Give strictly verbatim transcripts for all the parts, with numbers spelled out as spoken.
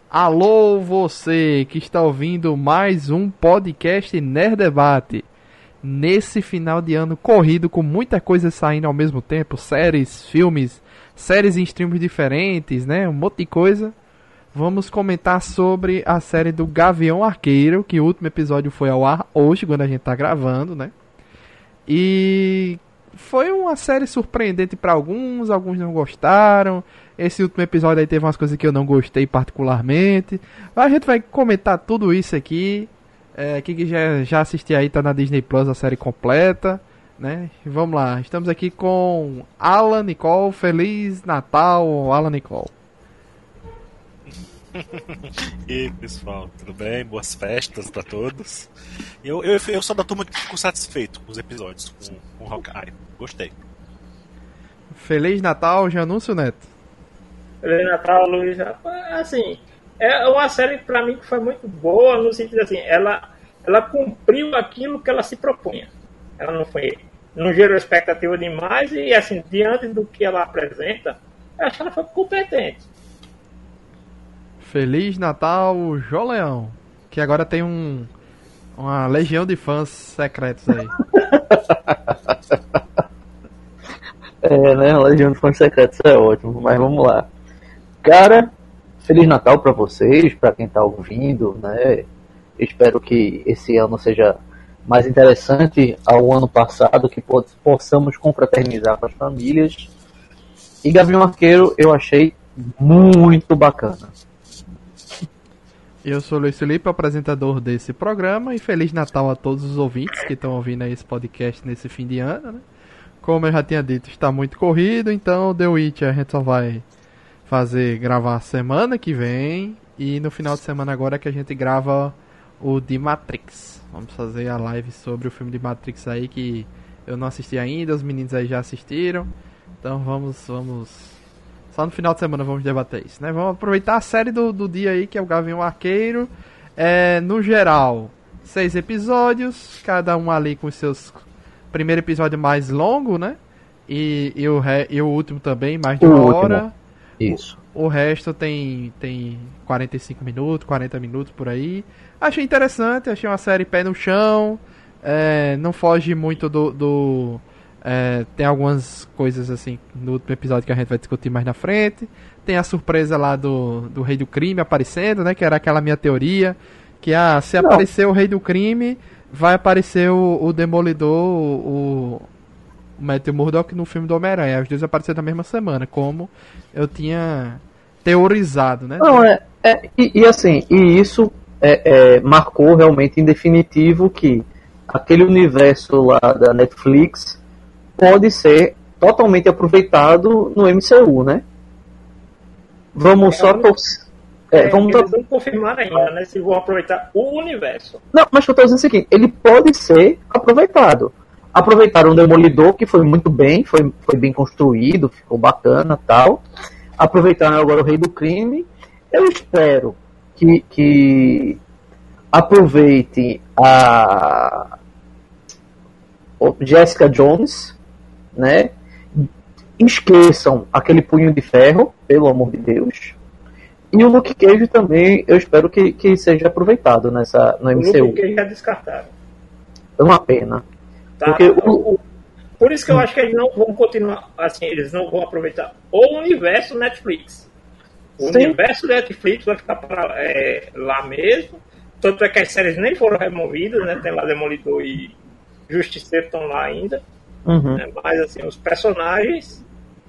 Alô, você que está ouvindo mais um podcast Nerd Debate. Nesse final de ano corrido, com muita coisa saindo ao mesmo tempo, séries, filmes, séries em streams diferentes, né? Um monte de coisa. Vamos comentar sobre a série do Gavião Arqueiro, que o último episódio foi ao ar hoje, quando a gente tá gravando, né? E foi uma série surpreendente para alguns, alguns não gostaram. Esse último episódio aí teve umas coisas que eu não gostei particularmente. A gente vai comentar tudo isso aqui. É, quem que já, já assistiu aí, tá na Disney Plus, a série completa, né? E vamos lá, estamos aqui com Alan Nicole. Feliz Natal, Alan Nicole. E aí, pessoal, tudo bem? Boas festas pra todos. Eu, eu, eu sou da turma que fico satisfeito com os episódios, com, com Hawkeye. Gostei. Feliz Natal, Janúncio Neto. Feliz Natal, Luiz. Assim, é uma série pra mim que foi muito boa, no sentido assim, ela, ela cumpriu aquilo que ela se propunha. Ela não foi, não gerou expectativa demais e, assim, diante do que ela apresenta, eu acho que ela foi competente. Feliz Natal, João Leão, que agora tem um uma legião de fãs secretos aí. É, né? A legião de fãs secretos é ótimo, mas vamos lá. Cara, Feliz Natal pra vocês, pra quem tá ouvindo, né? Espero que esse ano seja mais interessante ao ano passado, que possamos confraternizar com as famílias. E Gavião Arqueiro eu achei muito bacana. Eu sou o Luiz Felipe, apresentador desse programa, e Feliz Natal a todos os ouvintes que estão ouvindo aí esse podcast nesse fim de ano, né? Como eu já tinha dito, está muito corrido, então The Witch a gente só vai fazer, gravar semana que vem, e no final de semana agora que a gente grava o de Matrix. Vamos fazer a live sobre o filme de Matrix aí, que eu não assisti ainda, os meninos aí já assistiram, então vamos, vamos... Só no final de semana vamos debater isso, né? Vamos aproveitar a série do, do dia aí, que é o Gavião Arqueiro. É, no geral, seis episódios, cada um ali com os seus... Primeiro episódio mais longo, né? E, e, o, re, e o último também, mais de uma o hora. Último. Isso. O, o resto tem, tem quarenta e cinco minutos, quarenta minutos por aí. Achei interessante, achei uma série pé no chão. É, não foge muito do... do É, tem algumas coisas assim no último episódio que a gente vai discutir mais na frente. Tem a surpresa lá do, do Rei do Crime aparecendo, né? Que era aquela minha teoria. Que ah, se Não. aparecer o Rei do Crime, vai aparecer o, o Demolidor, o, o Matthew Murdock no filme do Homem-Aranha. Os dois apareceram na mesma semana, como eu tinha teorizado, né? Não, é, é e, e assim, e isso é, é, marcou realmente em definitivo que aquele universo lá da Netflix pode ser totalmente aproveitado no M C U, né? Vamos É, só vamos- torcer. É, É, vamos eles tor- não confirmaram ainda, né? Se vão aproveitar o universo. Não, mas eu tô dizendo o seguinte, ele pode ser aproveitado. Aproveitaram o Demolidor, que foi muito bem, foi, foi bem construído, ficou bacana tal. Aproveitaram agora o Rei do Crime. Eu espero que, que aproveite a o Jessica Jones, né? Esqueçam aquele Punho de Ferro, pelo amor de Deus. E o Luke Cage também, eu espero que, que seja aproveitado nessa, no O M C U. Luke Cage já descartaram. É uma pena. Tá? Porque o, O- Por isso que eu acho que eles não vão continuar, assim, eles não vão aproveitar o universo Netflix. O Sim. universo Netflix vai ficar pra, é, lá mesmo. Tanto é que as séries nem foram removidas, né? Tem lá Demolidor e Justiceiro estão lá ainda. Uhum. Né? Mas, assim, os personagens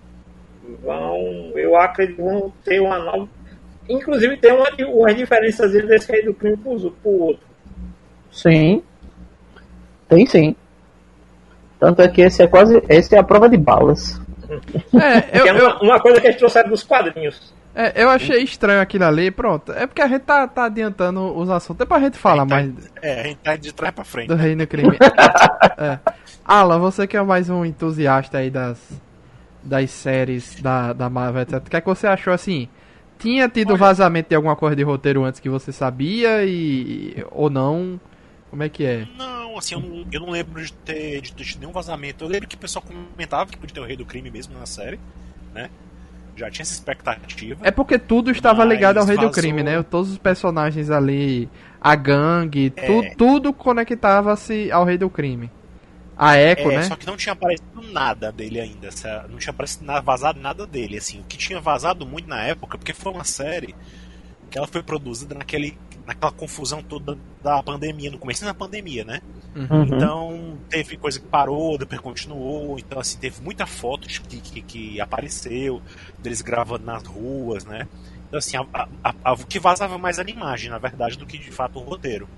vão, eu acredito, vão ter uma nova... Inclusive, tem uma, uma diferença desse Rei do Crime pro, pro outro. Sim. Tem sim. Tanto é que esse é quase. Esse é a prova de balas. É, eu, Que é eu, uma, uma coisa que eles trouxeram dos quadrinhos. é, eu achei estranho aquilo ali, pronto. É porque a gente tá, tá adiantando os assuntos. Depois a gente fala mais É, a gente tá de trás pra frente. do Reino do Crime. É. Alan, você que é mais um entusiasta aí das, das séries da, da Marvel, etcétera. O que é que você achou assim? Tinha tido Olha- vazamento de alguma coisa de roteiro antes que você sabia e ou não? Como é que é? Não, assim, eu não, eu não lembro de ter, de ter tido nenhum vazamento. Eu lembro que o pessoal comentava que podia ter o Rei do Crime mesmo na série, né? já tinha essa expectativa. É porque tudo estava ligado ao Rei vazou... do Crime, né? Todos os personagens ali, a gangue, é. tu, tudo conectava-se ao Rei do Crime. A Echo, é, né? Só que não tinha aparecido nada dele ainda. Não tinha aparecido nada, vazado nada dele. Assim, o que tinha vazado muito na época, porque foi uma série que ela foi produzida naquele, naquela confusão toda da pandemia, no começo da pandemia, né? Uhum. Então teve coisa que parou, depois continuou. Então, assim, teve muita foto que, que, que apareceu, deles gravando nas ruas, né? Então, assim, a, a, a, o que vazava mais era a imagem, na verdade, do que de fato o roteiro.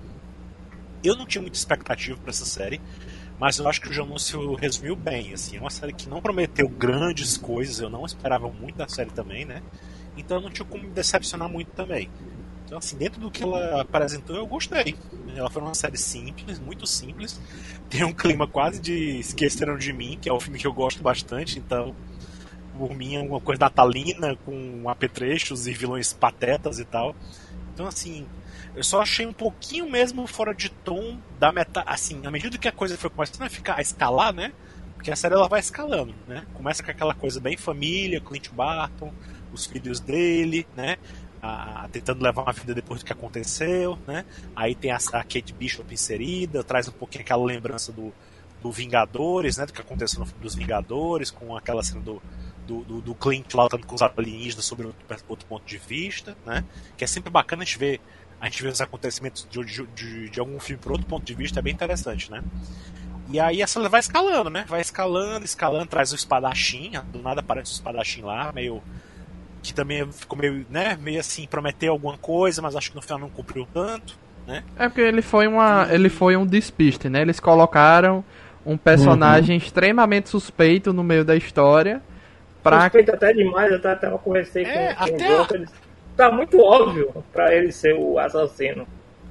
Eu não tinha muita expectativa pra essa série, mas eu acho que o Janúncio resumiu bem, assim, é uma série que não prometeu grandes coisas, eu não esperava muito da série também, né? Então eu não tinha como me decepcionar muito também. Então, assim, dentro do que ela apresentou, eu gostei. Ela foi uma série simples, muito simples, tem um clima quase de Esqueceram de Mim, que é um filme que eu gosto bastante, então, por mim é uma coisa natalina, com apetrechos e vilões patetas e tal. Então, assim, eu só achei um pouquinho mesmo fora de tom da metade, assim, à medida que a coisa foi começando a ficar, a escalar, né? Porque a série ela vai escalando, né? Começa com aquela coisa bem família, Clint Barton, os filhos dele, né? A, a, tentando levar uma vida depois do que aconteceu, né? Aí tem a, a Kate Bishop inserida, traz um pouquinho aquela lembrança do, do Vingadores, né? Do que aconteceu no filme dos Vingadores, com aquela cena do Do, do, do Clint lá lutando com os alienígenas sobre outro, outro ponto de vista, né? Que é sempre bacana a gente ver, a gente ver os acontecimentos de, de, de, de algum filme por outro ponto de vista, é bem interessante, né? E aí essa vai escalando, né? Vai escalando, escalando, traz o espadachim, do nada aparece o espadachim lá, meio que também ficou meio, né? Meio assim, prometeu alguma coisa, mas acho que no final não cumpriu tanto, né? É porque ele foi uma, ele foi um despiste, né? Eles colocaram um personagem uhum. extremamente suspeito no meio da história. Pra... Suspeito até demais, até, até eu conversei é, com, com até o Joker, tá muito óbvio pra ele ser o assassino.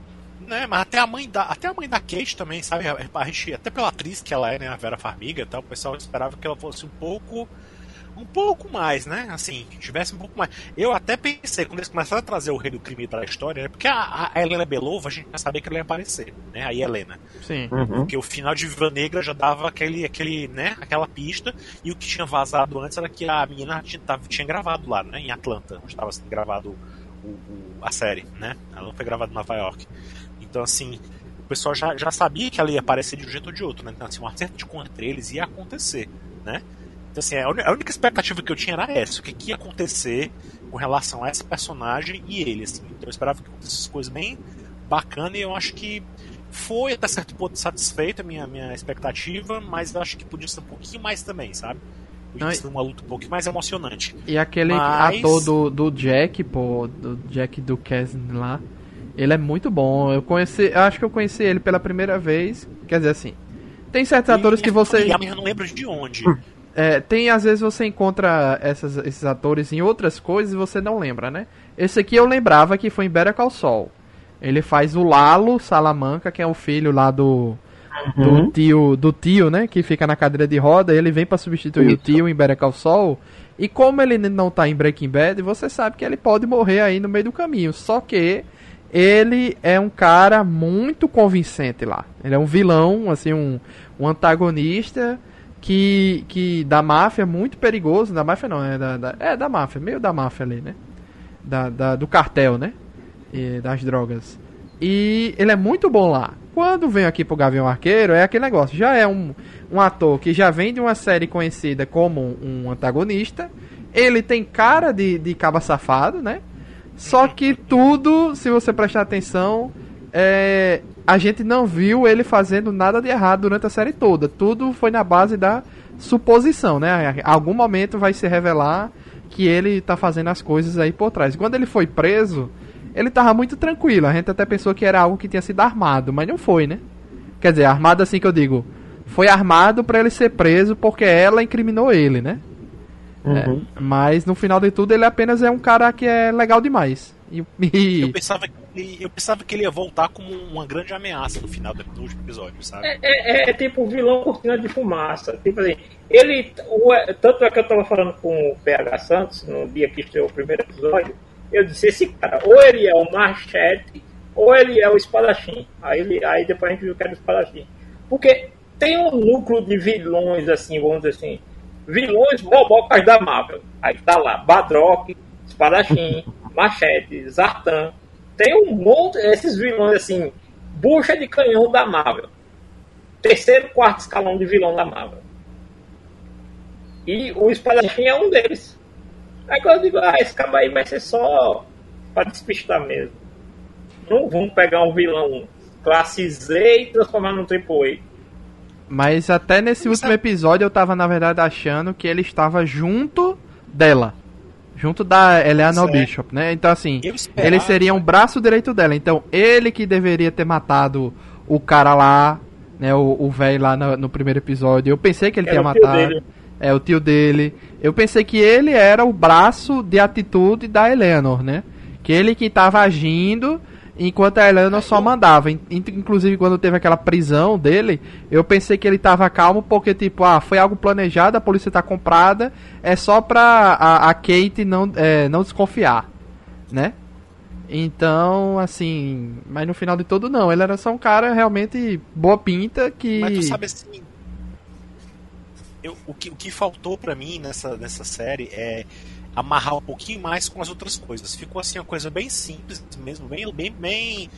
Né, mas até a mãe da, até a mãe da Kate também, sabe? A gente, até pela atriz que ela é, né, a Vera Farmiga e tal, o pessoal esperava que ela fosse um pouco um pouco mais, né? Assim, tivesse um pouco mais. Eu até pensei, quando eles começaram a trazer o Rei do Crime pra história, né? Porque a, a Helena Belova, a gente já sabia que ela ia aparecer, né? A Helena. Sim. Uhum. Porque o final de Viúva Negra já dava aquele, aquele, né? Aquela pista, e o que tinha vazado antes era que a menina tinha, tava, tinha gravado lá, né? Em Atlanta, onde estava sendo gravado o, o, a série, né? Ela não foi gravada em Nova York. Então, assim, o pessoal já, já sabia que ela ia aparecer de um jeito ou de outro, né? Então, assim, um acerto de conta entre eles ia acontecer, né? Então, assim, a única expectativa que eu tinha era essa, o que, que ia acontecer com relação a essa personagem e ele, assim. Então eu esperava que acontecesse coisas bem bacanas e eu acho que foi até certo ponto satisfeita a minha, minha expectativa, mas eu acho que podia ser um pouquinho mais também, sabe? Podia Não, ser uma luta um pouquinho mais emocionante. E aquele mas... ator do, do Jack, pô, do Jack Duquesne lá, ele é muito bom. Eu conheci, eu acho que eu conheci ele pela primeira vez, quer dizer assim, tem certos e, atores que você... E eu não lembro de onde... É, tem, às vezes você encontra essas, esses atores em outras coisas e você não lembra, né? Esse aqui eu lembrava que foi em Better Call Saul. Ele faz o Lalo Salamanca, que é o filho lá do, uhum. do tio, do tio, né? Que fica na cadeira de roda. Ele vem pra substituir Isso. o tio em Better Call Saul. E como ele não tá em Breaking Bad, você sabe que ele pode morrer aí no meio do caminho. Só que ele é um cara muito convincente lá. Ele é um vilão, assim, um, um antagonista... Que, que da máfia, muito perigoso. Da máfia não, é da, da, é da máfia, meio da máfia ali, né? Da, da, do cartel, né? E das drogas. E ele é muito bom lá. Quando vem aqui pro Gavião Arqueiro, é aquele negócio. Já é um, um ator que já vem de uma série conhecida como um antagonista. Ele tem cara de, de caba safado, né? Só que tudo, se você prestar atenção, é... a gente não viu ele fazendo nada de errado durante a série toda. Tudo foi na base da suposição, né? Em algum momento vai se revelar que ele tá fazendo as coisas aí por trás. Quando ele foi preso, ele tava muito tranquilo. A gente até pensou que era algo que tinha sido armado, mas não foi, né? Quer dizer, armado assim que eu digo, foi armado pra ele ser preso porque ela incriminou ele, né? Uhum. É, mas no final de tudo ele apenas é um cara que é legal demais. E, e... Eu, pensava que ele, eu pensava que ele ia voltar como uma grande ameaça no final do último episódio, sabe? É, é, é tipo um vilão cortina de fumaça. Tipo assim, ele. O, tanto é que eu tava falando com o P H Santos no dia que estreou o primeiro episódio. Eu disse: esse cara, ou ele é o Machete, ou ele é o Espadachim. Aí, ele, aí depois a gente viu que era o Espadachim. Porque tem um núcleo de vilões, assim, vamos dizer assim, vilões bobocas da Marvel. Aí tá lá, Badrock, Espadachim, Machete, Zartan. Tem um monte, esses vilões assim, bucha de canhão da Marvel. Terceiro, quarto escalão de vilão da Marvel. E o Espadachim é um deles. Aí quando eu digo, ah, esse cara aí vai ser só pra despistar mesmo. Não vamos pegar um vilão classe Z e transformar num Triple A. Mas até nesse Você último sabe- episódio eu tava, na verdade, achando que ele estava junto dela. Junto da Eleanor Certo. Bishop, né? Então, assim, Eu esperava- ele seria um braço direito dela. Então, ele que deveria ter matado o cara lá, né? O velho lá no, no primeiro episódio. Eu pensei que ele Era tinha o tio matado. dele. É, o tio dele. Eu pensei que ele era o braço de atitude da Eleanor, né? Que ele que tava agindo enquanto a Eleanor só mandava. In- Inclusive, quando teve aquela prisão dele, eu pensei que ele tava calmo porque, tipo, ah, foi algo planejado, a polícia tá comprada, é só pra a, a Kate não, é, não desconfiar, né? Então, assim, mas no final de tudo não, ele era só um cara realmente boa pinta que... Mas tu sabe assim. Eu, o, que, o que faltou pra mim nessa, nessa série é amarrar um pouquinho mais com as outras coisas. Ficou assim uma coisa bem simples mesmo, bem. bem, bem,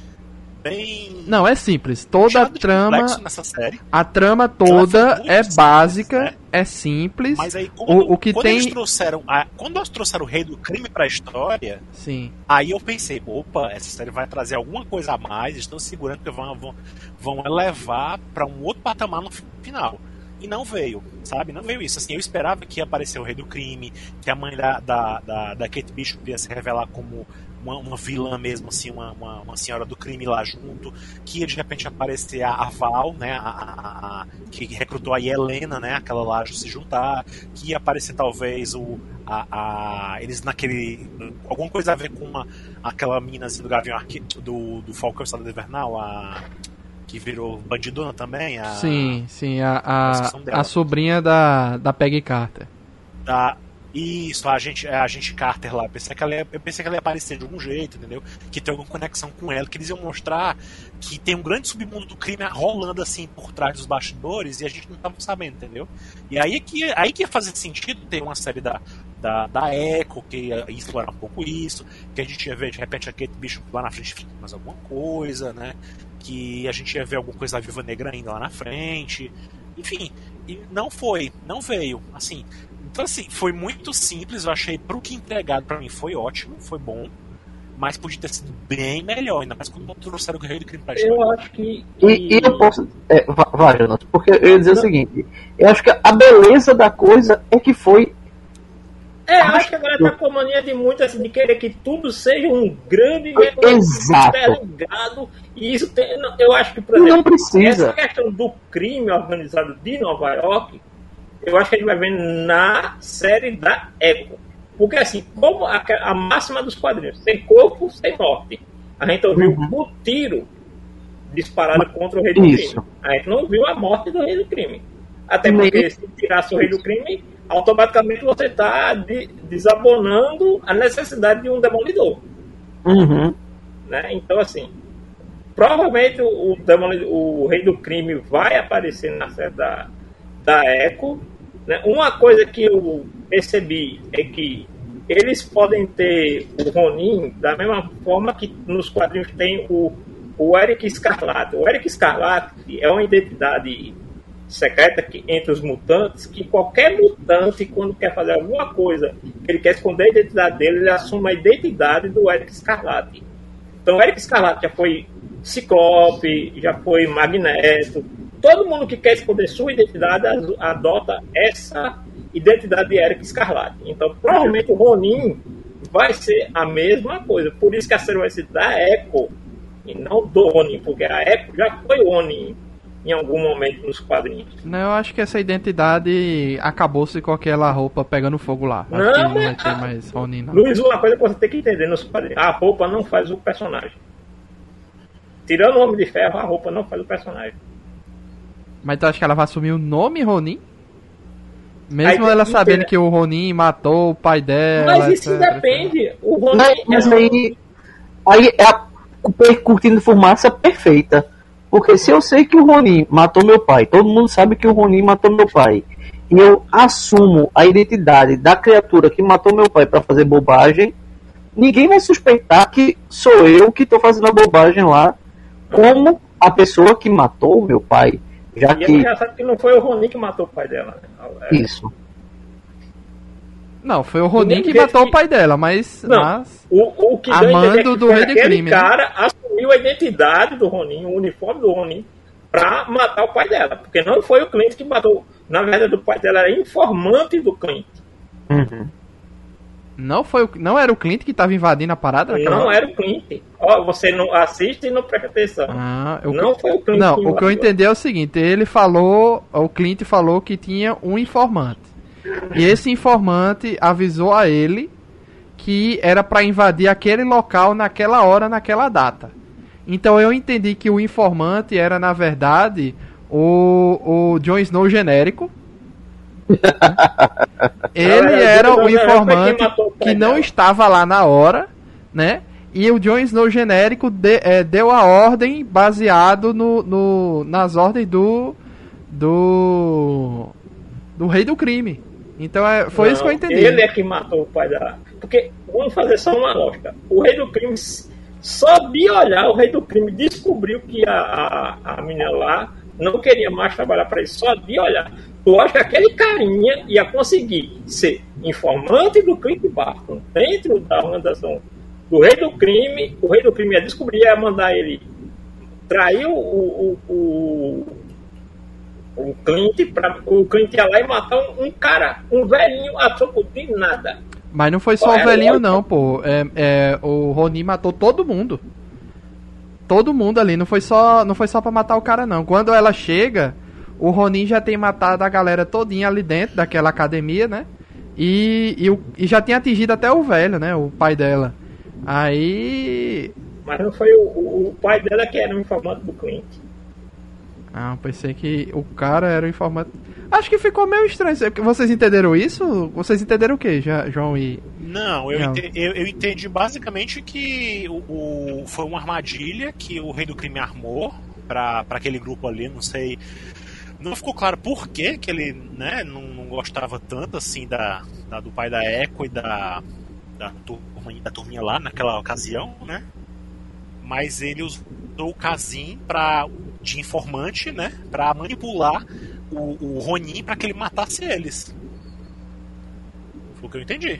bem Não, é simples, toda a cheio de trama, complexo nessa série. a trama Ela toda foi muito é simples, básica, né? é simples, Mas aí quando, o, o que quando tem... eles trouxeram a, quando eles trouxeram o Rei do Crime pra história, Sim. aí eu pensei, opa, essa série vai trazer alguma coisa a mais, estão segurando que vão, vão, vão elevar pra um outro patamar no final. E não veio, sabe? Não veio isso. Assim, eu esperava que ia aparecer o Rei do Crime, que a mãe da, da, da, da Kate Bishop ia se revelar como uma, uma vilã mesmo, assim, uma, uma, uma senhora do crime lá junto, que ia de repente aparecer a, a Val, né? A, a, a, que recrutou a Helena, né? Aquela lá se juntar, que ia aparecer talvez o. A, a, eles naquele. Alguma coisa a ver com uma, aquela menina assim, do Gavião Arque, do, do Falcão Estado Invernal, a. Que virou bandidona também. A, Sim, sim, a, esqueci o nome a, dela. a sobrinha da, da Peggy Carter. Da, isso, a gente, a gente Carter lá. Eu pensei, que ela ia, eu pensei que ela ia aparecer de algum jeito, entendeu? Que tem alguma conexão com ela, que eles iam mostrar que tem um grande submundo do crime rolando assim por trás dos bastidores e a gente não tava sabendo, entendeu? E aí que, aí que ia fazer sentido ter uma série da, da, da Echo, que ia explorar um pouco isso, que a gente ia ver de repente a Kate Bishop lá na frente mais alguma coisa, né? Que a gente ia ver alguma coisa da Viúva Negra ainda lá na frente. Enfim, e não foi, não veio, assim. Então, assim, foi muito simples, eu achei, pro que entregado pra mim foi ótimo, foi bom, mas podia ter sido bem melhor, ainda mais quando trouxeram o Rei do Crime pra história. Eu acho que. que... E, e eu posso. É, vá, vá, Jonas, porque eu ia dizer o seguinte: eu acho que a beleza da coisa é que foi. É, eu acho que agora tá com a mania de muito assim, de querer que tudo seja um grande Exato. interligado. E isso tem. não, Eu acho que, por exemplo, Não precisa. essa questão do crime organizado de Nova York, eu acho que a gente vai ver na série da Echo. Porque assim, como a, a máxima dos quadrinhos, sem corpo, sem morte. A gente ouviu Uhum. o tiro disparado contra o Rei do Crime. Isso. A gente não viu a morte do Rei do Crime. Até Nem- porque se tirasse o Rei do Crime, automaticamente você está de, desabonando a necessidade de um demolidor. Uhum. Né? Então, assim, provavelmente o, demolidor, o Rei do Crime vai aparecer na série da, da Echo. Né? Uma coisa que eu percebi é que eles podem ter o Ronin da mesma forma que nos quadrinhos tem o, o Eric Escarlate. O Eric Escarlate é uma identidade secreta que, entre os mutantes, que qualquer mutante, quando quer fazer alguma coisa, que ele quer esconder a identidade dele, ele assume a identidade do Eric Escarlate. Então o Eric Escarlate já foi Ciclope, já foi Magneto. Todo mundo que quer esconder sua identidade adota essa identidade de Eric Escarlate. Então provavelmente o Ronin vai ser a mesma coisa. Por isso que a série vai ser da Echo e não do Ronin, porque a Echo já foi o Ronin em algum momento nos quadrinhos. Não, eu acho que essa identidade acabou-se com aquela roupa pegando fogo lá. Acho Não, que não vai mas- ter mais Ronin, não. Luiz, uma coisa que você tem que entender nos quadrinhos: a roupa não faz o personagem. Tirando o Homem de Ferro, a roupa não faz o personagem. Mas tu acha que ela vai assumir o nome Ronin? Mesmo Aí, ela tem- sabendo que o Ronin matou o pai dela. Mas isso etcétera. depende. O Ronin Mas, mas é- aí, aí é a curtindo fumaça perfeita. Porque se eu sei que o Ronin matou meu pai, todo mundo sabe que o Ronin matou meu pai. e eu assumo a identidade da criatura que matou meu pai para fazer bobagem, ninguém vai suspeitar que sou eu que estou fazendo a bobagem lá, como a pessoa que matou meu pai. Já e que... é engraçado que não foi o Ronin que matou o pai dela. Né? É... Isso. Não, foi o Ronin que que matou que... o pai dela, mas... Não, mas... O, o que a deu a mando entender é que do foi rei do aquele crime, cara né? assumiu a identidade do Ronin, o uniforme do Ronin, pra matar o pai dela. Porque não foi o Clint que matou. Na verdade, o pai dela era informante do Clint. Uhum. Não, foi o, não era o Clint que tava invadindo a parada? Não hora? Era o Clint. Ó, você não assiste e não presta atenção. Ah, eu, não foi o Clint. Não, que o que eu entendi é o seguinte, ele falou, o Clint falou que tinha um informante. E esse informante avisou a ele que era pra invadir aquele local naquela hora, naquela data. Então eu entendi que o informante era, na verdade, o, o Jon Snow genérico. Ele era o informante que não estava lá na hora, né? E o Jon Snow genérico de, é, deu a ordem baseado no, no, nas ordens do do do rei do crime. Então é, foi não, isso que eu entendi. Ele é que matou o pai dela. Porque, vamos fazer só uma lógica. O rei do crime, só de olhar, o rei do crime descobriu que a, a, a menina lá não queria mais trabalhar para ele. Só de olhar. Tu acha que aquele carinha ia conseguir ser informante do Clint Barton dentro da organização do rei do crime? O rei do crime ia descobrir, ia mandar ele trair o, o, o, o Clint, pra, o Clint ia lá e matar um, um cara, um velhinho a troco de nada. Mas não foi só o velhinho não, pô. É, é, o Ronin matou todo mundo. Todo mundo ali. Não foi só, não foi só pra matar o cara, não. Quando ela chega, o Ronin já tem matado a galera todinha ali dentro daquela academia, né? E, e, e já tinha atingido até o velho, né? O pai dela. Aí... Mas não foi o, o pai dela que era o informante do Clint. Ah, pensei que o cara era o informante. Acho que ficou meio estranho. Vocês entenderam isso? Vocês entenderam o que, João e... Não, eu, entendi, eu, eu entendi basicamente que o, o, foi uma armadilha que o rei do crime armou pra, pra aquele grupo ali, não sei... Não ficou claro por que que ele, né, não, não gostava tanto assim da, da, do pai da Echo e da, da, turminha, da turminha lá naquela ocasião, né? Mas ele usou o Kazin pra, de informante, né, pra manipular o, o Ronin pra que ele matasse eles. Foi o que eu entendi.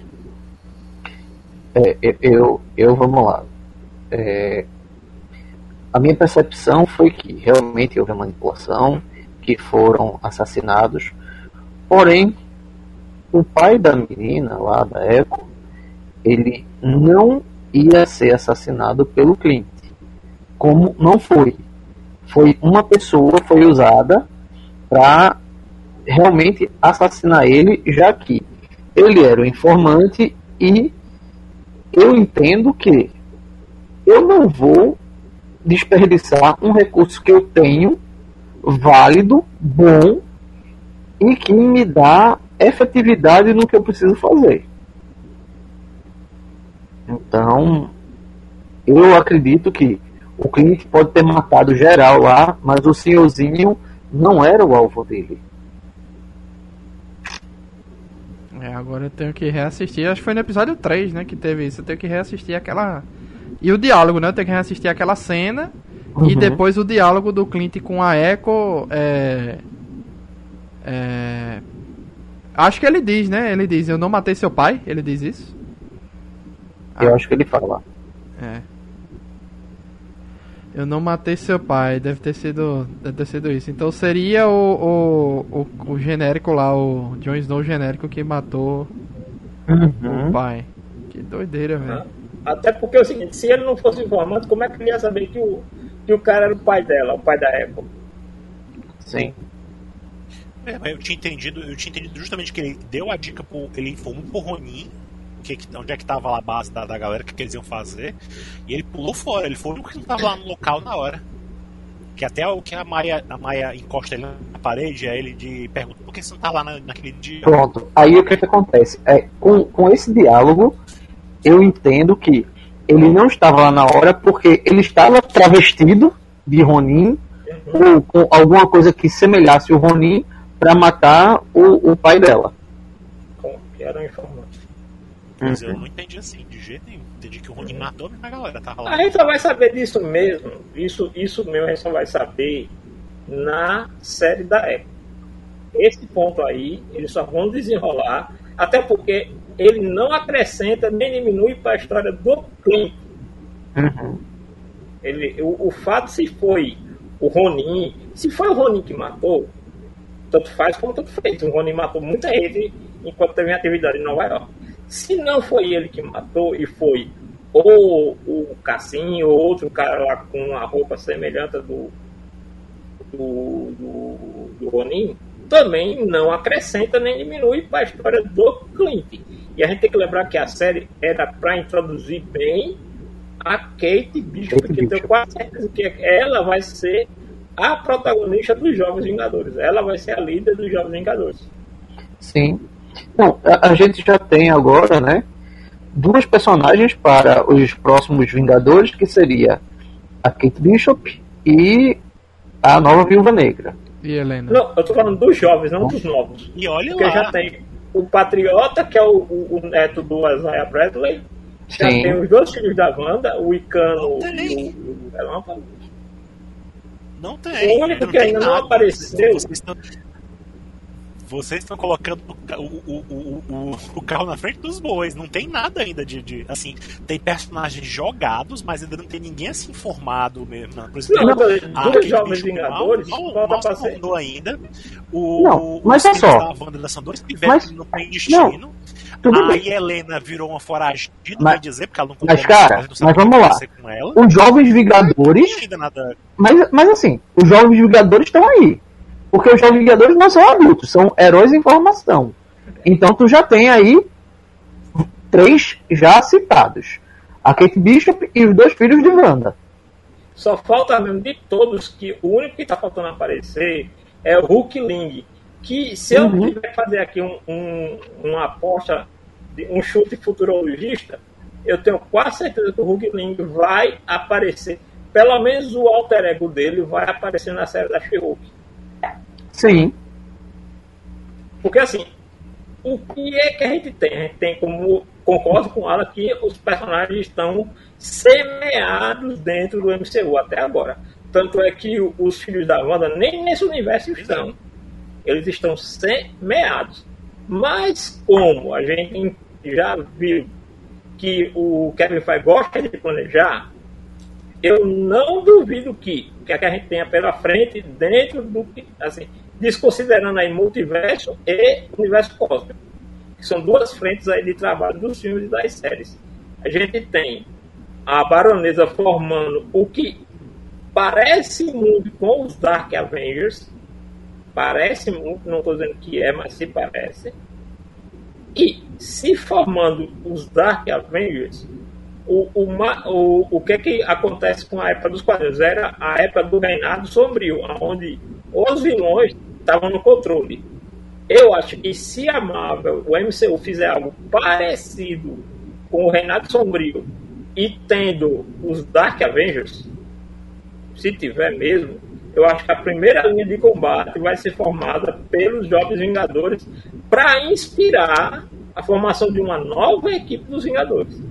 É, eu, eu, vamos lá. É, a minha percepção foi que realmente houve manipulação, que foram assassinados. Porém, o pai da menina lá da Echo, ele não ia ser assassinado pelo Clint. Como não foi. Foi uma pessoa, foi usada para realmente assassinar ele, já que ele era o informante e eu entendo que eu não vou desperdiçar um recurso que eu tenho válido, bom e que me dá efetividade no que eu preciso fazer. Então, eu acredito que o Clint pode ter matado geral lá, mas o senhorzinho não era o alvo dele. É, agora eu tenho que reassistir. Acho que foi no episódio três, né, que teve isso. Eu tenho que reassistir aquela... E o diálogo, né? Eu tenho que reassistir aquela cena. Uhum. E depois o diálogo do Clint com a Echo. É... É... Acho que ele diz, né? Ele diz, eu não matei seu pai. Ele diz isso. Eu ah. acho que ele fala. É. Eu não matei seu pai. Deve ter sido, deve ter sido isso. Então seria o, o, o, o genérico lá, o Jon Snow genérico que matou uhum. o pai. Que doideira, velho. Até porque é o seguinte, se ele não fosse informante, como é que ele ia saber que o, que o cara era o pai dela, o pai da Echo? Sim. É, mas eu tinha entendido, eu tinha entendido justamente que ele deu a dica pro. Ele informou pro Ronin que, onde é que tava lá a base da, da galera, o que, que eles iam fazer. E ele pulou fora, ele foi o que não tava lá no local na hora. Que até o que a Maia, a Maia encosta ele na parede, aí ele de, pergunta por que você não tá lá na, naquele dia. Pronto, aí o que, que acontece? É, com, com esse diálogo, eu entendo que ele não estava lá na hora porque ele estava travestido de Ronin, ou com alguma coisa que semelhasse o Ronin, pra matar o, o pai dela. Com, que era um informante. Mas eu não entendi assim, de jeito nenhum. Entendi que o Ronin matou a galera, tava lá. A gente só vai saber disso mesmo. Isso, isso mesmo a gente só vai saber na série da época. Esse ponto aí, eles só vão desenrolar, até porque ele não acrescenta nem diminui para a história do Clint. Uhum. Ele, o, o fato se foi o Ronin, se foi o Ronin que matou, tanto faz como tanto fez. O Ronin matou muita gente enquanto teve atividade em Nova York. Se não foi ele que matou e foi ou o Cassim ou outro cara lá com uma roupa semelhante do do, do, do Ronin, também não acrescenta nem diminui para a história do Clint. E a gente tem que lembrar que a série era para introduzir bem a Kate Bishop, porque eu tenho quase certeza que ela vai ser a protagonista dos Jovens Vingadores. Ela vai ser a líder dos Jovens Vingadores. Sim. Bom, a, a gente já tem agora, né, duas personagens para os próximos Vingadores, que seria a Kate Bishop e a nova Viúva Negra. E Helena? Não, eu tô falando dos jovens, não dos novos. E olha Porque lá. já tem o Patriota, que é o, o, o neto do Isaiah Bradley. Já Sim. tem os dois filhos da Wanda, o Icano Não tem. e o, o Relâmpago. Não tem. O único não que tem ainda não nada. apareceu. Vocês estão, vocês estão colocando o, ca- o, o, o, o, o carro na frente dos bois. Não tem nada ainda de, de. Assim, tem personagens jogados, mas ainda não tem ninguém assim informado mesmo. Não, por exemplo, Não, a dois Kate Jovens Bishop Vingadores, mal, mal, volta mal pra se ser. tornou ainda. O, Não, mas os é filhos só. da Wanda são dois pivetes Mas- que não tem destino. Tudo A bem. Helena virou uma foragida, Mas- vai dizer, porque ela não mas, comprou cara, mais, não sabe mas o que vamos vai lá. acontecer com ela. Os Jovens Não Vingadores. tem ainda nada. Mas, mas assim, os Jovens Vingadores estão aí. Porque os Jovens Vingadores não são adultos, são heróis em formação. Então tu já tem aí três já citados. A Kate Bishop e os dois filhos de Wanda. Só falta mesmo de todos que o único que tá faltando aparecer é o Hulk Ling. Que se eu Uhum. tiver que fazer aqui um, um, uma aposta, de- um chute futurologista, eu tenho quase certeza que o Hulk Ling vai aparecer. Pelo menos o alter ego dele vai aparecer na série da She-Hulk. Sim. Porque assim, o que é que a gente tem? A gente tem como, concordo com ela, que os personagens estão semeados dentro do M C U até agora. Tanto é que o- os filhos da Wanda nem nesse universo estão. Eles estão semeados. Mas como a gente já viu que o Kevin Feige gosta de planejar, eu não duvido que o que, é que a gente tenha pela frente dentro do que, assim, desconsiderando aí multiverso e universo cósmico, que são duas frentes aí de trabalho dos filmes e das séries. A gente tem a Baronesa formando o que parece muito com os Dark Avengers, parece muito, não estou dizendo que é, mas se parece, e se formando os Dark Avengers, o, o, ma- o, o que que acontece com a época dos quadrinhos? Era a época do Reinado Sombrio, onde os vilões estavam no controle. Eu acho que se a Marvel, o M C U, fizer algo parecido com o Reinado Sombrio e tendo os Dark Avengers, se tiver mesmo, eu acho que a primeira linha de combate vai ser formada pelos Jovens Vingadores para inspirar a formação de uma nova equipe dos Vingadores.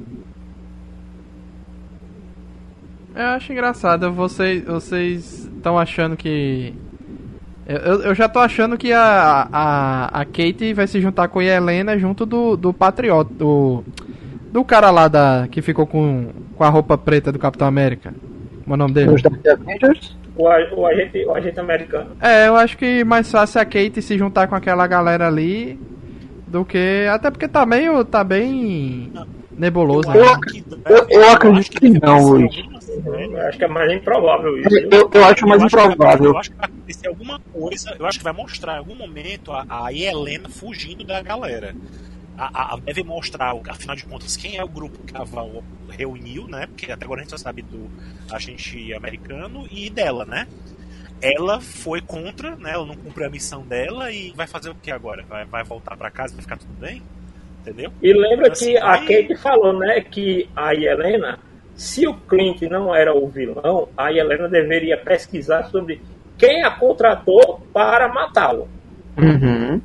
Eu acho engraçado, vocês vocês estão achando que... Eu, eu já tô achando que a, a, a Kate vai se juntar com a Helena junto do, do Patriota, do, do cara lá da, que ficou com, com a roupa preta do Capitão América. Como é o nome dele? Os Dark Avengers. O, a- o, agente, o agente americano. É, eu acho que mais fácil é a Kate se juntar com aquela galera ali do que... Até porque tá meio... tá bem nebuloso, né? Eu ac- eu- eu acredito que não, Luiz. Eu acho que é mais improvável isso. viu? Eu, eu acho mais Eu acho que vai- improvável. Eu acho que vai acontecer alguma coisa. Eu acho que vai mostrar em algum momento a, a Helena fugindo da galera. A, a, deve mostrar, afinal de contas, quem é o grupo que a Val reuniu, né? Porque até agora a gente só sabe do agente americano e dela, né? Ela foi contra, né? Ela não cumpriu a missão dela e vai fazer o que agora? Vai, vai voltar pra casa e vai ficar tudo bem? Entendeu? E lembra Assim, que a vai- Kate falou, né, que a Helena, se o Clint não era o vilão, a Helena deveria pesquisar sobre quem a contratou para matá-lo. Uhum.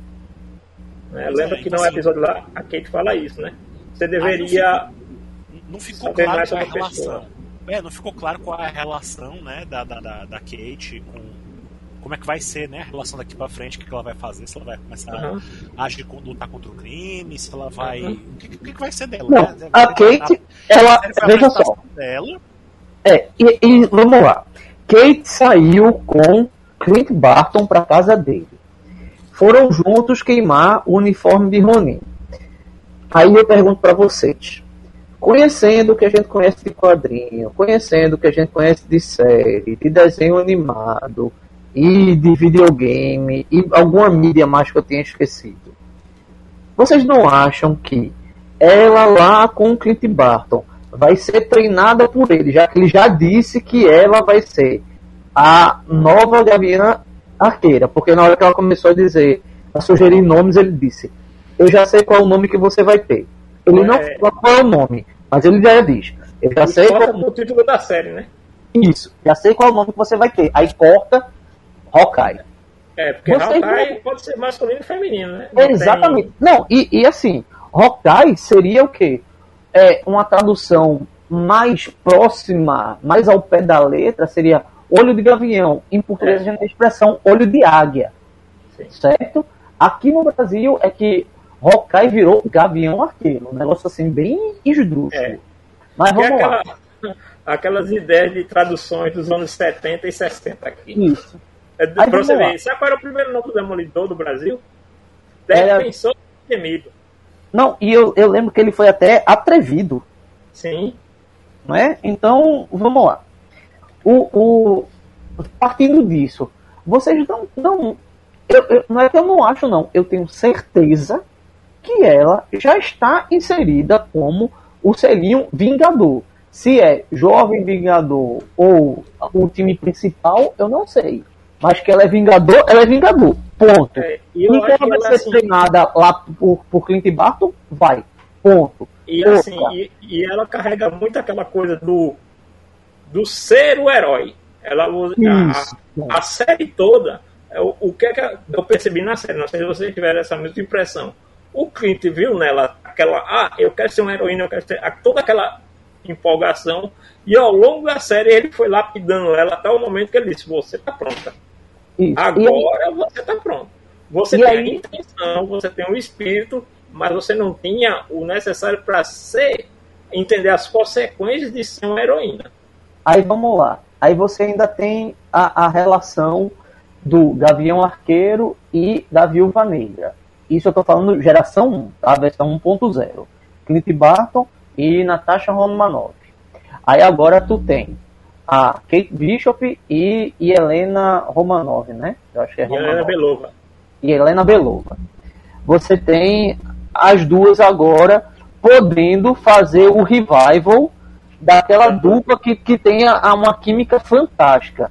Né? Lembra que no episódio lá, a Kate fala isso, né? Você deveria... Não ficou saber claro mais qual é a sobre a pessoa. relação. É, não ficou claro qual é a relação, né, da, da, da, da Kate com... Como é que vai ser, né, a relação daqui pra frente, o que, que ela vai fazer, se ela vai começar Uhum. a agir, com- lutar contra o crime, se ela vai... Uhum. O que, que, que vai ser dela, Não, né? a Kate, ela, veja só, Dela, é, e, e vamos lá. Kate saiu com Clint Barton pra casa dele. Foram juntos queimar o uniforme de Ronin. Aí eu pergunto pra vocês, conhecendo o que a gente conhece de quadrinho, conhecendo o que a gente conhece de série, de desenho animado e de videogame e alguma mídia mais que eu tenha esquecido, vocês não acham que ela lá com o Clint Barton vai ser treinada por ele, já que ele já disse que ela vai ser a nova Gavião Arqueira? Porque na hora que ela começou a dizer, a sugerir nomes, ele disse, eu já sei qual é o nome que você vai ter. Ele não É. fala qual é o nome, mas ele já diz, eu já sei qual Corta pro título da série, né? isso, já sei qual é o nome que você vai ter. Aí corta Hawkeye. É, porque Você Hawkeye não- pode ser masculino e feminino, né? Não Exatamente. tem- Não, e, e assim, Hawkeye seria o quê? É uma tradução mais próxima, mais ao pé da letra, seria olho de gavião. Em português É. a gente tem a expressão olho de águia. Sim. Certo? Aqui no Brasil é que Hawkeye virou gavião arqueiro. Um negócio assim, bem esdrúxulo. É. Mas Porque vamos lá. aquela, aquelas ideias de traduções dos anos setenta e sessenta aqui. Isso. É, Aí pra vamos você lá. ver, sabe qual era o primeiro nome do Demolidor do Brasil? Era- Defensor Temido. Não, e eu, eu lembro que ele foi até atrevido. Sim. Não é? Então, vamos lá. O, o, partindo disso, vocês não. não eu, eu- não é que eu não acho, não. Eu tenho certeza que ela já está inserida como o selinho Vingador. Se é Jovem Vingador ou o time principal, eu não sei. Mas que ela é Vingador, ela é Vingador. Ponto. É, e eu E acho ela que vai ela, ser assim, treinada lá por, por Clint Barton? Vai. Ponto. E Outra. assim, e, e ela carrega muito aquela coisa do, do ser o herói. Ela usa Isso. a, a série toda. é O, o que é que eu percebi na série? Não sei se vocês tiveram essa mesma impressão. O Clint viu nela aquela, ah, eu quero ser uma heroína, eu quero ser a- toda aquela empolgação. E ao longo da série ele foi lapidando ela até o momento que ele disse: você tá pronta. Isso. E aí- Agora você tá pronto. Você E tem aí- a intenção, você tem o espírito, mas você não tinha o necessário para ser, entender as consequências de ser uma heroína. Aí vamos lá. Aí você ainda tem a, a relação do Gavião Arqueiro e da Viúva Negra. Isso eu tô falando geração um, tá? A versão um ponto zero. Clint Barton e Natasha Romanoff. Aí agora tu tem a Kate Bishop e, e Helena Romanoff, né? Eu acho que é E ela era Romanoff. Belova. E Helena Belova. Você tem as duas agora podendo fazer o revival daquela dupla que, que tem a- uma química fantástica.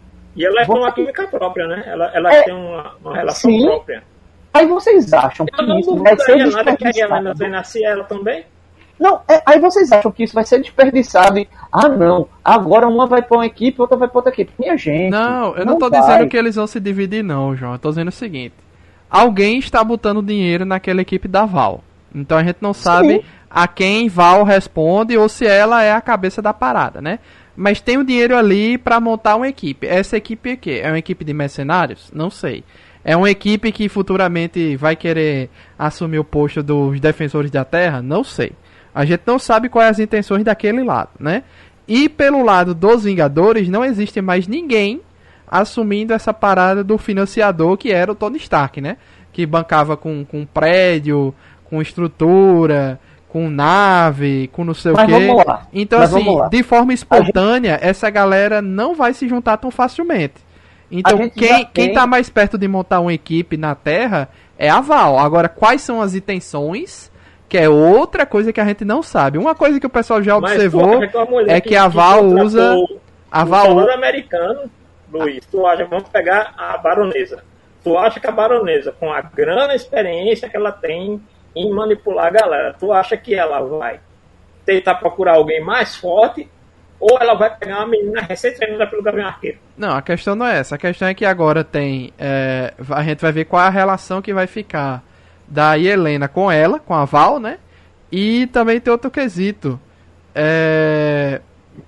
E ela tem Você- uma química própria, né? Ela, ela É, tem uma, uma relação sim. própria. Aí vocês acham que Eu não isso vai ser duvidaria nada que a Helena desperdiçado? treinasse ela também. Não, é, aí vocês acham que isso vai ser desperdiçado e, ah não, agora uma vai para uma equipe, outra vai para outra equipe. Minha gente, Não, eu não, tô vai. dizendo que eles vão se dividir, não, João. Eu tô dizendo o seguinte: alguém está botando dinheiro naquela equipe da Val. Então a gente não sabe a quem Val responde ou se ela é a cabeça da parada, né? Mas tem o dinheiro ali pra montar uma equipe. Essa equipe é o quê? É uma equipe de mercenários? Não sei. É uma equipe que futuramente vai querer assumir o posto dos defensores da Terra? Não sei. A gente não sabe quais as intenções daquele lado, né? E pelo lado dos Vingadores, não existe mais ninguém assumindo essa parada do financiador que era o Tony Stark, né? Que bancava com, com prédio, com estrutura, com nave, com não sei Mas o quê. vamos lá. Então, Mas assim, vamos lá. de forma espontânea, essa galera não vai se juntar tão facilmente. Então, A gente quem, já quem tem- tá mais perto de montar uma equipe na Terra é a Val. Agora, quais são as intenções? Que é outra coisa que a gente não sabe. Uma coisa que o pessoal já Mas, observou pô, a mulher é que a Val contratou usa. A o Val soldado americano, Luiz, tu acha, vamos pegar a baronesa. Tu acha que a baronesa, com a grande experiência que ela tem em manipular a galera, tu acha que ela vai tentar procurar alguém mais forte ou ela vai pegar uma menina recém-treinada pelo Gavião Arqueiro. Não, a questão não é essa. A questão é que agora tem... É, a gente vai ver qual é a relação que vai ficar da Helena com ela, com a Val, né? E também tem outro quesito. É...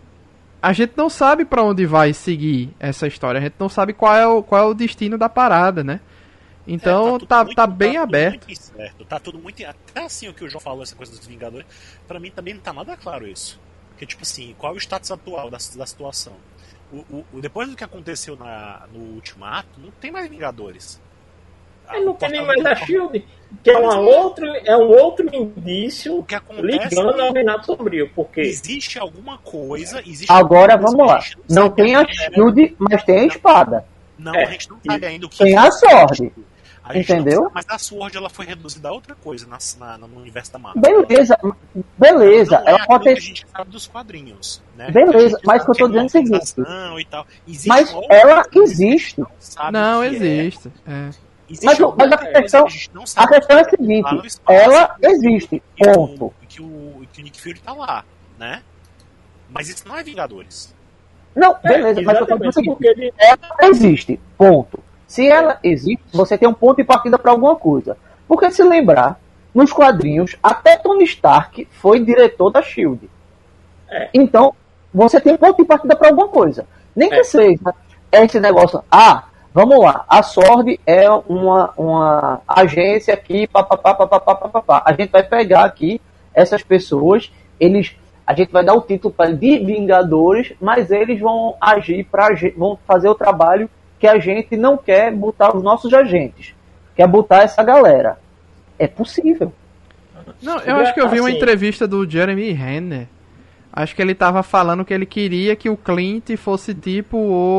A gente não sabe pra onde vai seguir essa história. A gente não sabe qual é o, qual é o destino da parada, né? Então, é, tá, tá, muito, tá bem tá aberto. Muito incerto, tá tudo muito... Até assim o que o João falou, essa coisa dos Vingadores, pra mim também não tá nada claro isso. Porque, tipo assim, qual é o status atual da, da situação? O, o, depois do que aconteceu na, no Ultimato, não tem mais Vingadores. Ah, não tem nem mais a Shield, que é, uma outra, é um outro indício que acontece ligando ao Renato Sombrio, porque... Existe alguma coisa... Existe Agora, alguma vamos coisa lá. Não, não tem a Shield, mas tem a espada. Não, é, a gente não sabe ainda o que... Tem a Sword. A Entendeu? Sabe, mas a Sword ela foi reduzida a outra coisa na, na, no universo da Marvel. Beleza, beleza. Não é ela pode ter... que a gente sabe dos quadrinhos, né? Beleza, mas que eu tô dizendo é o seguinte. E tal. Mas ela existe. Não, não existe. É. Existe mas, mas a questão, a, a questão é a seguinte, ela existe, ponto. E que o, que o Nick Fury tá lá, né? Mas isso não é Vingadores. Não, beleza, é, mas eu tô dizendo o seguinte, ele... ela existe, ponto. Se ela existe, você tem um ponto de partida para alguma coisa. Porque se lembrar, nos quadrinhos, até Tony Stark foi diretor da Shield. É. Então, você tem um ponto de partida para alguma coisa. Nem que é. seja esse negócio, ah, vamos lá, a Sword é uma, uma agência aqui, papapá, papapá, papapá. A gente vai pegar aqui essas pessoas, eles, a gente vai dar o título para de Vingadores, mas eles vão agir, pra, vão fazer o trabalho que a gente não quer botar os nossos agentes, quer botar essa galera. É possível. Não, eu acho que eu vi uma entrevista do Jeremy Renner. Acho que ele tava falando que ele queria que o Clint fosse tipo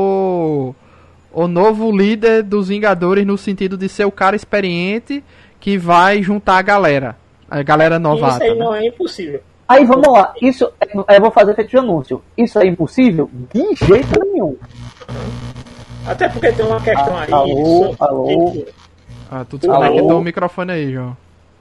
o, o novo líder dos Vingadores, no sentido de ser o cara experiente que vai juntar a galera. A galera novata. Isso aí né? não é impossível. Aí vamos lá, isso eu vou fazer feito de anúncio. Isso é impossível? De jeito nenhum. Até porque tem uma questão aí. Alô, alô. Ah, tu desconectou o microfone aí, João.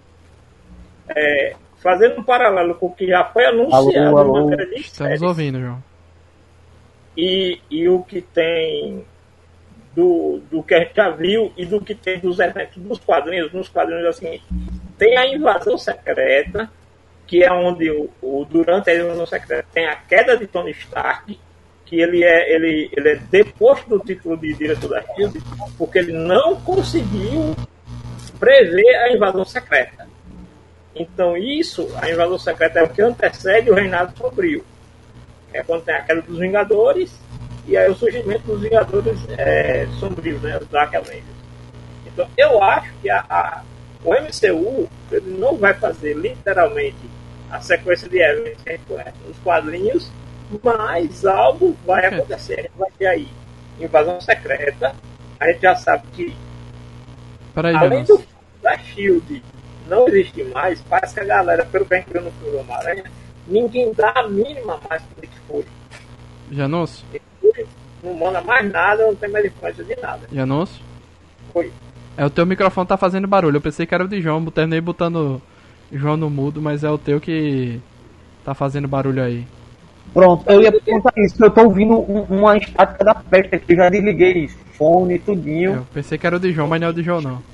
É, fazendo um paralelo com o que já foi anunciado alô, alô. em matéria de Estamos séries, ouvindo, João. E, e o que tem do, do que a gente já viu e do que tem dos eventos dos quadrinhos, nos quadrinhos assim, tem a invasão secreta, que é onde o, o durante a invasão secreta tem a queda de Tony Stark, que ele é, ele, ele é deposto do título de diretor da Shield, porque ele não conseguiu prever a invasão secreta. Então isso, a invasão secreta é o que antecede o Reinado Sombrio. É quando tem a queda dos Vingadores e aí o surgimento dos Vingadores é, Sombrios, né, os Dark Avengers. Então eu acho que a, a, o M C U ele não vai fazer literalmente a sequência de eventos que a gente conhece nos quadrinhos, mas algo vai acontecer. A gente vai ter aí invasão secreta. A gente já sabe que Peraí, além do da Shield não existe mais, parece que a galera, pelo que a gente viu no filme do Homem-Aranha, ninguém dá a mínima mais para o Nick Fury. Janus? Não manda mais nada, não tem mais influência de nada. Janus? Foi. É, o teu microfone tá fazendo barulho. Eu pensei que era o de João, terminei botando João no mudo, mas é o teu que tá fazendo barulho aí. Pronto, eu ia perguntar isso, eu tô ouvindo um, uma estática da festa aqui, já desliguei fone e tudinho. Eu pensei que era o de João, mas não é o de João não.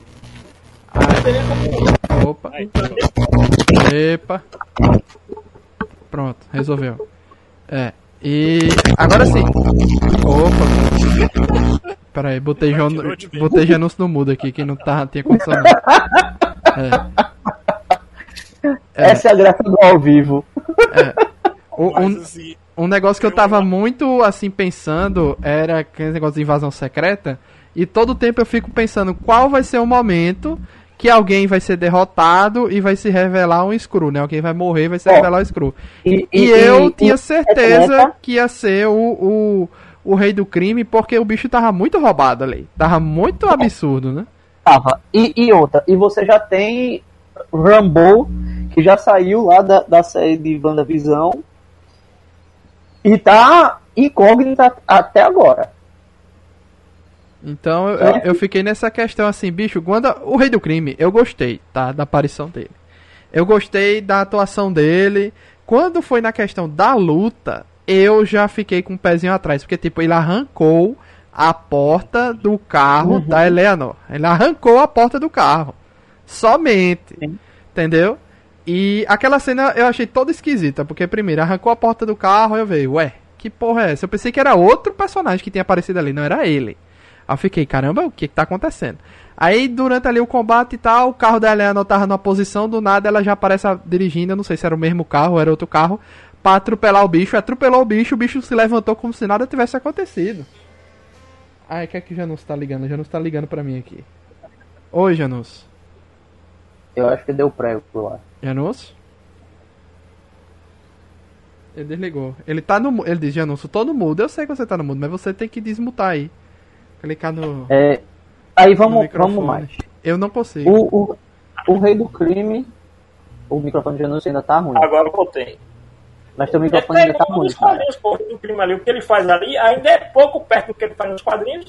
Ai. Opa. Epa. Pronto, resolveu. É. E agora sim. Opa. Pera aí, botei João, botei Janus no mudo aqui, que não tá, tinha condição não. É. É. Essa é a graça do ao vivo. É. O, um, um negócio que eu tava muito assim pensando era aquele negócio de invasão secreta. E todo tempo eu fico pensando qual vai ser o momento que alguém vai ser derrotado e vai se revelar um Skrull, né? Alguém vai morrer e vai se oh, revelar um Skrull. E, e, e eu e, tinha e, certeza e, que ia ser o, o, o rei do crime, porque o bicho tava muito roubado ali. Tava muito absurdo, né? Tava. E, e outra, e você já tem Rambo, que já saiu lá da, da série de WandaVision e tá incógnita até agora. Então eu, eu, eu fiquei nessa questão assim, bicho, Wanda, o rei do crime, eu gostei, tá, da aparição dele. Eu gostei da atuação dele. Quando foi na questão da luta, eu já fiquei com o pezinho atrás, porque tipo, ele arrancou a porta do carro uhum. da Eleanor. Ele arrancou a porta do carro. Somente. Sim. Entendeu? E aquela cena eu achei toda esquisita, porque primeiro arrancou a porta do carro e eu veio, ué, que porra é essa? Eu pensei que era outro personagem que tinha aparecido ali, não era ele. Aí eu fiquei, caramba, o que que tá acontecendo? Aí durante ali o combate e tal, o carro da Eleanor tava numa posição, do nada ela já aparece dirigindo, eu não sei se era o mesmo carro ou era outro carro, pra atropelar o bicho, atropelou o bicho, o bicho se levantou como se nada tivesse acontecido. Ai, que é que o Janus tá ligando? O Janus tá ligando pra mim aqui. Oi, Janus. Eu acho que deu prego por lá. Janus? Ele desligou. Ele tá no Ele diz, Janus, tô no mudo. Eu sei que você tá no mudo, mas você tem que desmutar aí. Clicar no... É... Aí vamos, vamos mais. Eu não consigo. O, o, o rei do crime... O microfone de Janus ainda tá ruim. Agora eu voltei. Mas teu microfone ainda tá ruim. Os quadrinhos, pô, do crime ali, o que ele faz ali ainda é pouco perto do que ele faz nos quadrinhos.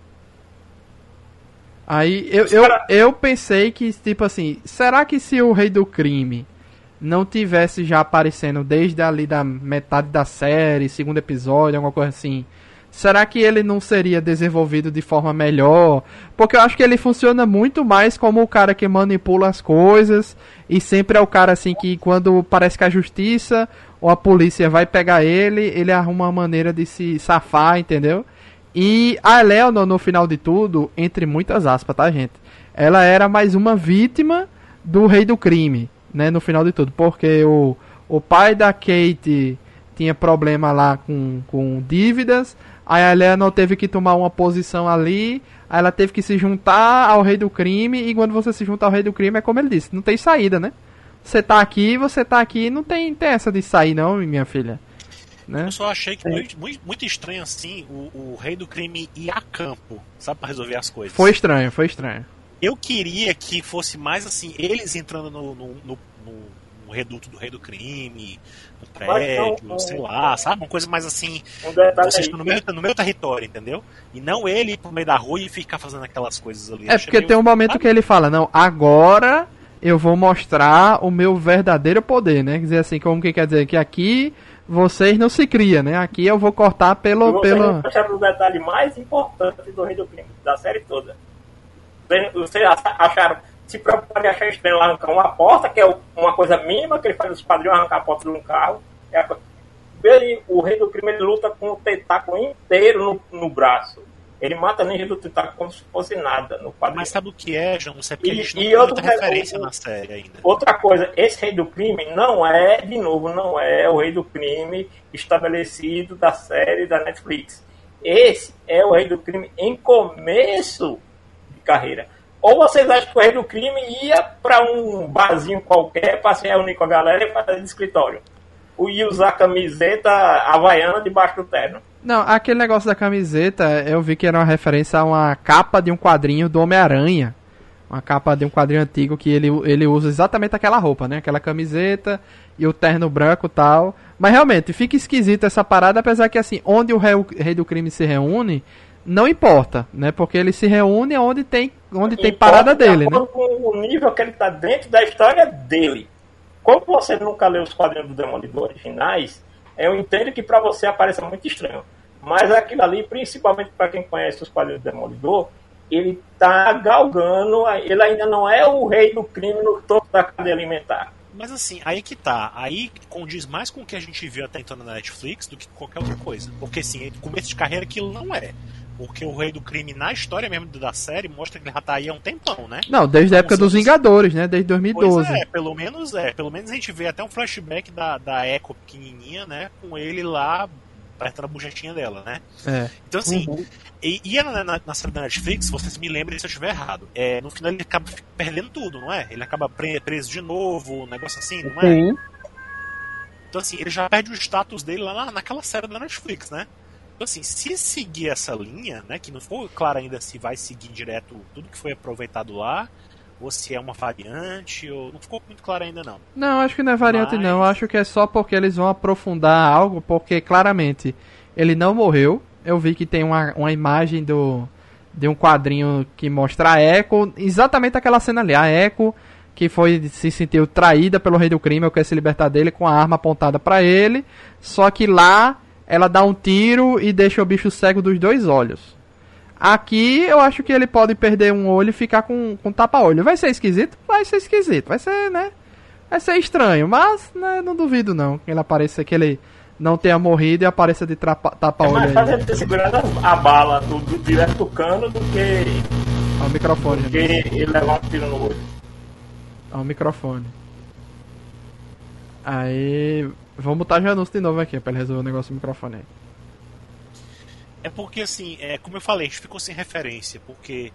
Aí eu, eu, eu pensei que, tipo assim, será que se o Rei do Crime não tivesse já aparecendo desde ali da metade da série, segundo episódio, alguma coisa assim, será que ele não seria desenvolvido de forma melhor? Porque eu acho que ele funciona muito mais como o cara que manipula as coisas e sempre é o cara assim que quando parece que a justiça ou a polícia vai pegar ele, ele arruma uma maneira de se safar, entendeu? E a Eleanor, no final de tudo, entre muitas aspas, tá, gente? Ela era mais uma vítima do Rei do Crime, né? No final de tudo. Porque o, o pai da Kate tinha problema lá com, com dívidas. Aí a Eleanor teve que tomar uma posição ali. Aí ela teve que se juntar ao Rei do Crime. E quando você se junta ao Rei do Crime, é como ele disse, não tem saída, né? Você tá aqui, você tá aqui, não tem, tem essa de sair não, minha filha. Né? Eu só achei que muito, muito, muito estranho assim o, o Rei do Crime ir a campo, sabe, pra resolver as coisas. Foi estranho, foi estranho. Eu queria que fosse mais assim, eles entrando no, no, no, no reduto do Rei do Crime, no prédio, não, sei lá, sabe? Uma coisa mais assim, um vocês estão no meu, no meu território, entendeu? E não ele ir pro meio da rua e ficar fazendo aquelas coisas ali. É porque tem um momento sabe? Que ele fala, não, agora eu vou mostrar o meu verdadeiro poder, né? Quer dizer assim, como que quer dizer? Que aqui vocês não se criam, né? Aqui eu vou cortar pelo... Você pelo... acharam o detalhe mais importante do Rei do Crime, da série toda. Vocês acharam, se preocuparam de achar estranho arrancar uma porta, que é uma coisa mínima que ele faz nos quadrinhos, arrancar a porta de um carro. É a... ele, o Rei do Crime ele luta com o tentáculo inteiro no, no braço. Ele mata ninja do tentáculo como se fosse nada no quadrinho. Mas sabe o que é, João? Isso é porque e, a gente não e tem outro, muita referência na série ainda. Outra coisa, esse Rei do Crime não é, de novo, não é o Rei do Crime estabelecido da série da Netflix. Esse é o Rei do Crime em começo de carreira. Ou vocês acham que o Rei do Crime ia para um barzinho qualquer para se reunir com a galera e fazer de escritório? Ou ia usar camiseta havaiana debaixo do terno? Não, aquele negócio da camiseta, eu vi que era uma referência a uma capa de um quadrinho do Homem-Aranha. Uma capa de um quadrinho antigo que ele, ele usa exatamente aquela roupa, né? Aquela camiseta e o terno branco e tal. Mas realmente, fica esquisito essa parada, apesar que assim, onde o rei, o rei do crime se reúne, não importa, né? Porque ele se reúne onde tem, onde tem parada dele, né? Com o nível que ele tá dentro da história dele. Como você nunca leu os quadrinhos do Demolidor originais, eu entendo que pra você apareça muito estranho. Mas aquilo ali, principalmente para quem conhece os quadrinhos do Demolidor, ele tá galgando, ele ainda não é o rei do crime no topo da cadeia alimentar. Mas assim, aí que tá, aí condiz mais com o que a gente viu até então na Netflix do que qualquer outra coisa. Porque assim, começo de carreira aquilo não é. Porque o rei do crime na história mesmo da série mostra que ele já tá aí há um tempão, né? Não, desde a época dos Vingadores, né? Desde dois mil e doze. Pois é, pelo menos é. Pelo menos a gente vê até um flashback da, da Echo pequenininha, né? Com ele lá perto da bujetinha dela, né? É. Então assim, Uhum. e, e na, na, na série da Netflix, vocês me lembrem se eu estiver errado. É, no final ele acaba perdendo tudo, não é? Ele acaba pre- preso de novo, um negócio assim, não é? Sim. Então assim, ele já perde o status dele lá na, naquela série da Netflix, né? Então assim, se seguir essa linha, né, que não ficou claro ainda se vai seguir direto tudo que foi aproveitado lá, ou se é uma variante, ou não ficou muito claro ainda não. Não, acho que não é variante Mas... não, acho que é só porque eles vão aprofundar algo, porque claramente ele não morreu. Eu vi que tem uma, uma imagem do, de um quadrinho que mostra a Echo, exatamente aquela cena ali, a Echo que foi, se sentiu traída pelo rei do crime, eu quero se libertar dele com a arma apontada pra ele, só que lá ela dá um tiro e deixa o bicho cego dos dois olhos. Aqui eu acho que ele pode perder um olho e ficar com, com tapa-olho. Vai ser esquisito? Vai ser esquisito. Vai ser, né? Vai ser estranho, mas né, não duvido não que ele apareça, que ele não tenha morrido e apareça de tapa-olho. É mais fácil ele ter segurado a bala do, do direto do cano do que, Ao microfone. do que ele levar um tiro no olho. Ao microfone. Aí... Vamos botar Janus de novo aqui pra ele resolver o negócio do microfone aí. É porque, assim, é, como eu falei, a gente ficou sem referência, porque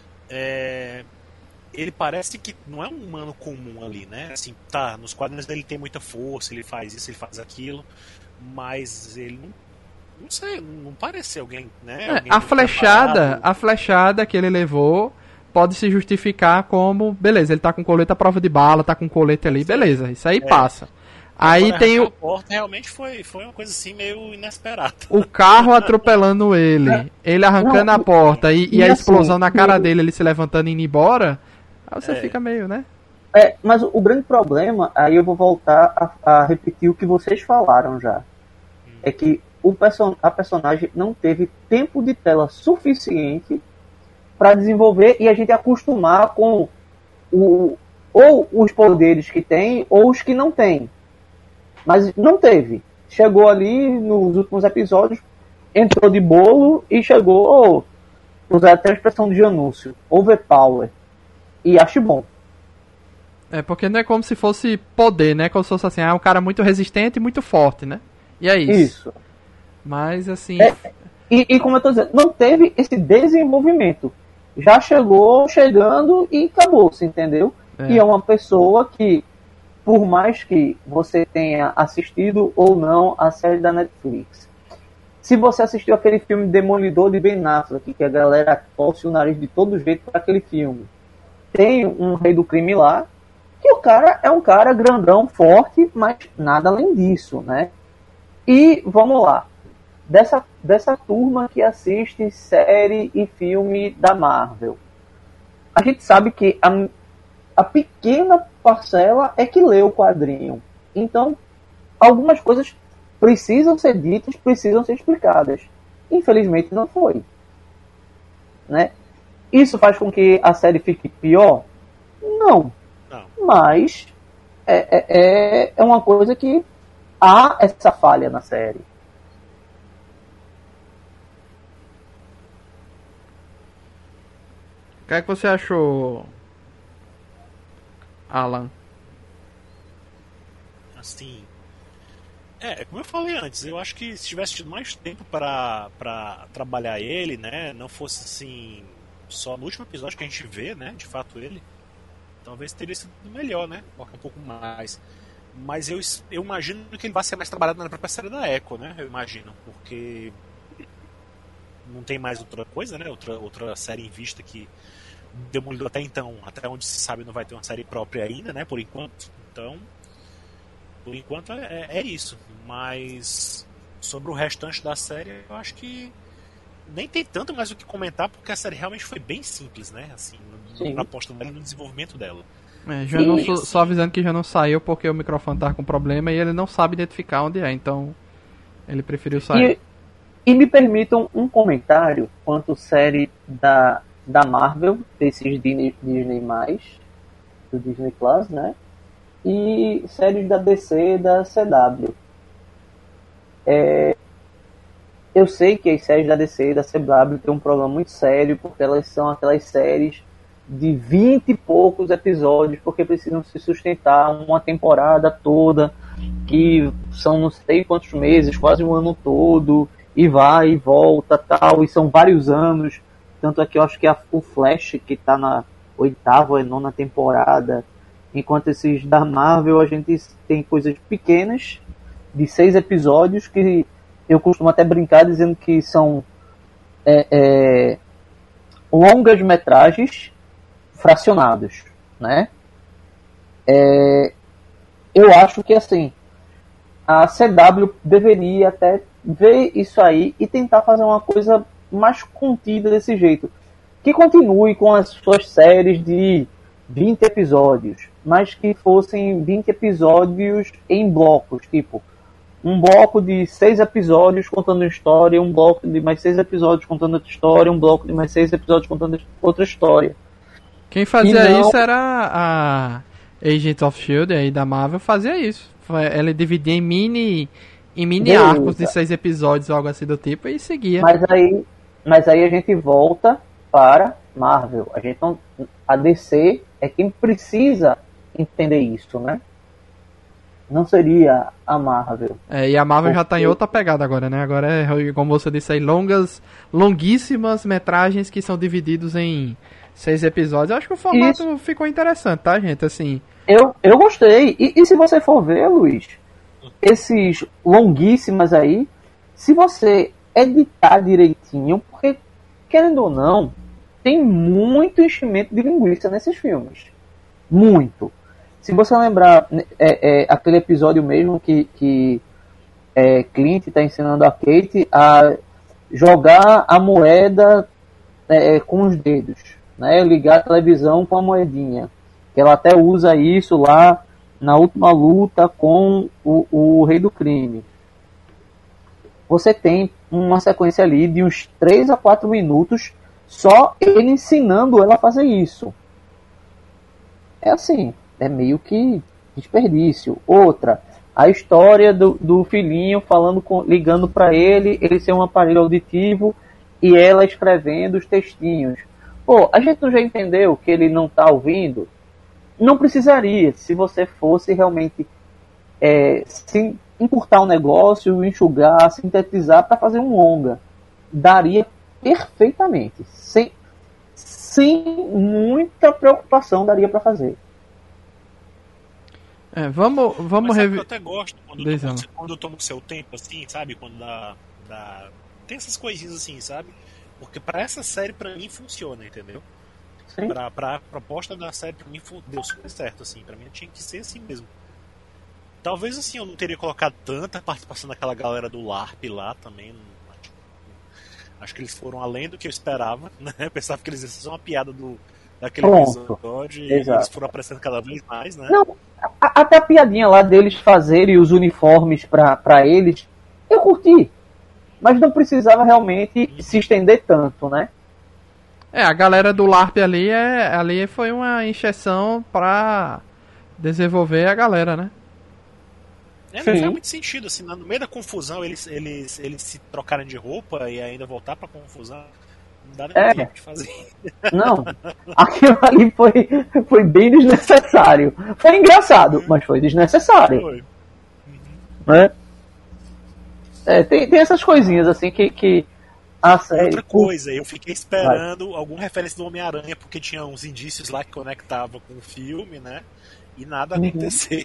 é, ele parece que não é um humano comum ali, né? Assim, tá, nos quadrinhos dele tem muita força, ele faz isso, ele faz aquilo, mas ele não, não sei, não parece alguém, né? É, Alguém a flechada, preparado. a flechada que ele levou pode se justificar como, beleza, ele tá com colete à prova de bala, tá com colete ali, beleza, isso aí É. passa. Aí Agora, tem a o, porta realmente foi, foi uma coisa assim meio inesperada. o carro atropelando ele, ele arrancando Não, a porta e, e e a assim, explosão na cara e- dele, ele se levantando e indo embora. Aí você É. fica meio, né? É, mas o grande problema, aí eu vou voltar a, a repetir o que vocês falaram já. É que o person a personagem não teve tempo de tela suficiente para desenvolver e a gente acostumar com o, ou os poderes que tem ou os que não tem. Mas não teve. Chegou ali nos últimos episódios, entrou de bolo e chegou, oh, usar até a expressão de Janúcio, overpower. E acho bom. É, porque não é como se fosse poder, né? Como se fosse assim, ah, um cara muito resistente e muito forte, né? E é isso. Isso. Mas assim, É, e, e como eu tô dizendo, não teve esse desenvolvimento. Já chegou, chegando e acabou-se, entendeu? É. E é uma pessoa que, por mais que você tenha assistido ou não a série da Netflix, se você assistiu aquele filme Demolidor de Ben Affleck, que a galera torce o nariz de todo jeito para aquele filme, tem um rei do crime lá, que o cara é um cara grandão, forte, mas nada além disso, né? E vamos lá. Dessa, dessa turma que assiste série e filme da Marvel, a gente sabe que a, a pequena parcela é que lê o quadrinho. Então, algumas coisas precisam ser ditas, precisam ser explicadas. Infelizmente não foi. Né? Isso faz com que a série fique pior? Não. Não. Mas é, é, é- é uma coisa que há essa falha na série. o que é que você achou, Alan? Assim. É, como eu falei antes, eu acho que se tivesse tido mais tempo pra, pra trabalhar ele, né? Não fosse assim. Só no último episódio que a gente vê, né? De fato ele. Talvez teria sido melhor, né? Colocar um pouco mais. Mas eu, eu imagino que ele vai ser mais trabalhado na própria série da Echo, né? Eu imagino. Porque. Não tem mais outra coisa, né? Outra, outra série em vista que. Demolidor até então, até onde se sabe, não vai ter uma série própria ainda, né? Por enquanto. Então. Por enquanto é, é isso. Mas sobre o restante da série, eu acho que nem tem tanto mais o que comentar, porque a série realmente foi bem simples, né? Assim, Sim. na aposta dela e no desenvolvimento dela. É, já não, E- só, só avisando que já não saiu porque o microfone tá com problema e ele não sabe identificar onde é, então ele preferiu sair. E, e me permitam um comentário quanto série da, da Marvel, desses Disney, Disney+, do Disney Plus, né? E séries da D C e da C W. É, eu sei que as séries da D C e da C W têm um problema muito sério, porque elas são aquelas séries de vinte e poucos episódios, porque precisam se sustentar uma temporada toda, que são não sei quantos meses, quase um ano todo, e vai e volta, tal, e são vários anos. Tanto é que eu acho que a, o Flash, que está na oitava ou nona temporada, enquanto esses da Marvel a gente tem coisas pequenas, de seis episódios, que eu costumo até brincar dizendo que são é, é, longas metragens fracionados, né? É, eu acho que assim a C W deveria até ver isso aí e tentar fazer uma coisa mais contida desse jeito, que continue com as suas séries de vinte episódios, mas que fossem vinte episódios em blocos, tipo um bloco de seis episódios contando história, um bloco de mais seis episódios contando outra história, um bloco de mais seis episódios contando outra história. Quem fazia não... isso era a Agents of Shield aí da Marvel, fazia isso. Ela dividia em mini, em mini arcos de seis episódios ou algo assim do tipo e seguia. Mas aí, mas aí a gente volta para Marvel. A gente não, a D C é quem precisa entender isso, né? Não seria a Marvel. É, e a Marvel Porque... já tá em outra pegada agora, né? Agora é, como você disse aí, longas, longuíssimas metragens que são divididos em seis episódios. Eu acho que o formato isso. ficou interessante, tá, gente? Assim... Eu, eu gostei. E, e se você for ver, Luiz, esses longuíssimas aí, se você editar direitinho, porque, querendo ou não, tem muito enchimento de linguiça nesses filmes. Muito. Se você lembrar é, é, aquele episódio mesmo que, que é, Clint está ensinando a Kate a jogar a moeda é, com os dedos, né? Ligar a televisão com a moedinha. Que ela até usa isso lá na última luta com o, o Rei do Crime. Você tem uma sequência ali de uns três a quatro minutos só ele ensinando ela a fazer isso. É assim, é meio que desperdício. Outra, a história do, do filhinho falando com, ligando para ele, ele ser um aparelho auditivo e ela escrevendo os textinhos. Pô, a gente não já entendeu que ele não tá ouvindo? Não precisaria, se você fosse realmente é, se encurtar um negócio, enxugar, sintetizar para fazer um longa. Daria perfeitamente. Sem, sem muita preocupação, daria para fazer. É, vamos vamos rever. Eu até gosto quando toma, quando toma o seu tempo, assim, sabe? Quando dá, dá... tem essas coisinhas assim, sabe? Porque para essa série, para mim, funciona, entendeu? Pra, pra proposta da série, pra mim, deu super certo, assim. Pra mim, tinha que ser assim mesmo. Talvez, assim, eu não teria colocado tanta participação daquela galera do LARP lá também. Acho, acho que eles foram além do que eu esperava, né? Eu pensava que eles iam ser uma piada do, daquele Pronto. episódio e Exato. eles foram aparecendo cada vez mais, né? Não, a, até a piadinha lá deles fazerem os uniformes pra, pra eles, eu curti. Mas não precisava realmente se estender tanto, né? É, a galera do LARP ali, é, ali foi uma injeção pra desenvolver a galera, né? É, não faz muito sentido, assim, no meio da confusão eles, eles, eles se trocarem de roupa e ainda voltar pra confusão. Não dá nem é. tempo de fazer. Não, aquilo ali foi, foi bem desnecessário. Foi engraçado, mas foi desnecessário. Foi. Uhum. Né? É, tem, tem essas coisinhas assim que... que... Ah, outra coisa, eu fiquei esperando Vai. alguma referência do Homem-Aranha, porque tinha uns indícios lá que conectava com o filme, né? E nada uhum. aconteceu.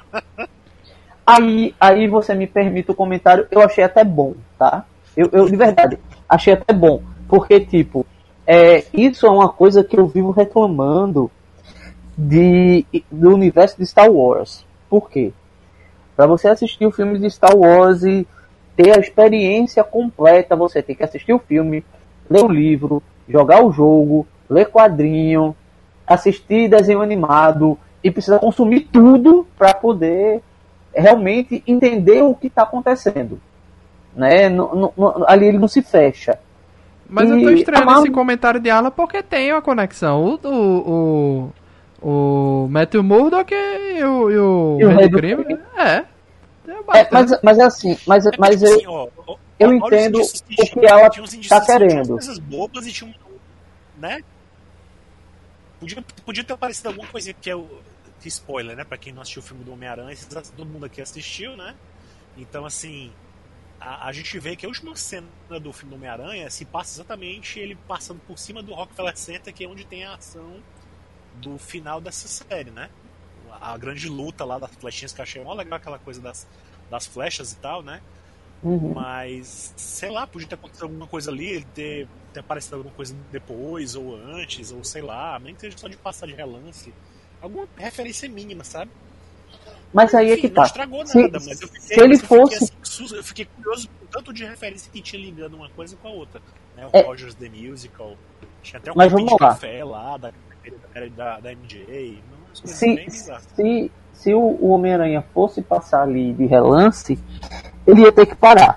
Aí, aí você me permite o comentário, eu achei até bom, tá? Eu, eu de verdade, achei até bom. Porque, tipo, é, isso é uma coisa que eu vivo reclamando de, do universo de Star Wars. Por quê? Pra você assistir o filme de Star Wars e ter a experiência completa, você tem que assistir o filme, ler o livro, jogar o jogo, ler quadrinho, assistir desenho animado e precisa consumir tudo para poder realmente entender o que está acontecendo, né? No, no, no, ali ele não se fecha. Mas e eu tô estranhando Marvel... esse comentário de Alan porque tem uma conexão. O, o, o, o Matthew Murdock e o, e o, e o Rei do Crime, crime. É. É, mas, mas é assim, mas, é, mas eu, assim, ó, ó, eu entendo o que ela está querendo. Tinha coisas bobas e tinha um, né? Podia, podia ter aparecido alguma coisa que é o que spoiler, né? Pra quem não assistiu o filme do Homem-Aranha, todo mundo aqui assistiu, né? Então, assim, a, a gente vê que a última cena do filme do Homem-Aranha se passa exatamente ele passando por cima do Rockefeller Center, que é onde tem a ação do final dessa série, né? A grande luta lá das flechinhas, que eu achei mó legal aquela coisa das, das flechas e tal, né? Uhum. Mas, sei lá, podia ter acontecido alguma coisa ali, ter, ter aparecido alguma coisa depois, ou antes, ou sei lá, nem que seja só de passar de relance. Alguma referência mínima, sabe? Mas aí Enfim, é que tá. Não estragou se, nada, mas eu fiquei, se ele eu fosse... Fiquei, assim, eu fiquei curioso com tanto de referência que tinha ligando uma coisa com a outra. Né? O é... Rogers The Musical, tinha até um mas vamos de lá. café lá, da, da, da M J, não se, se, se o, o Homem-Aranha fosse passar ali de relance, ele ia ter que parar.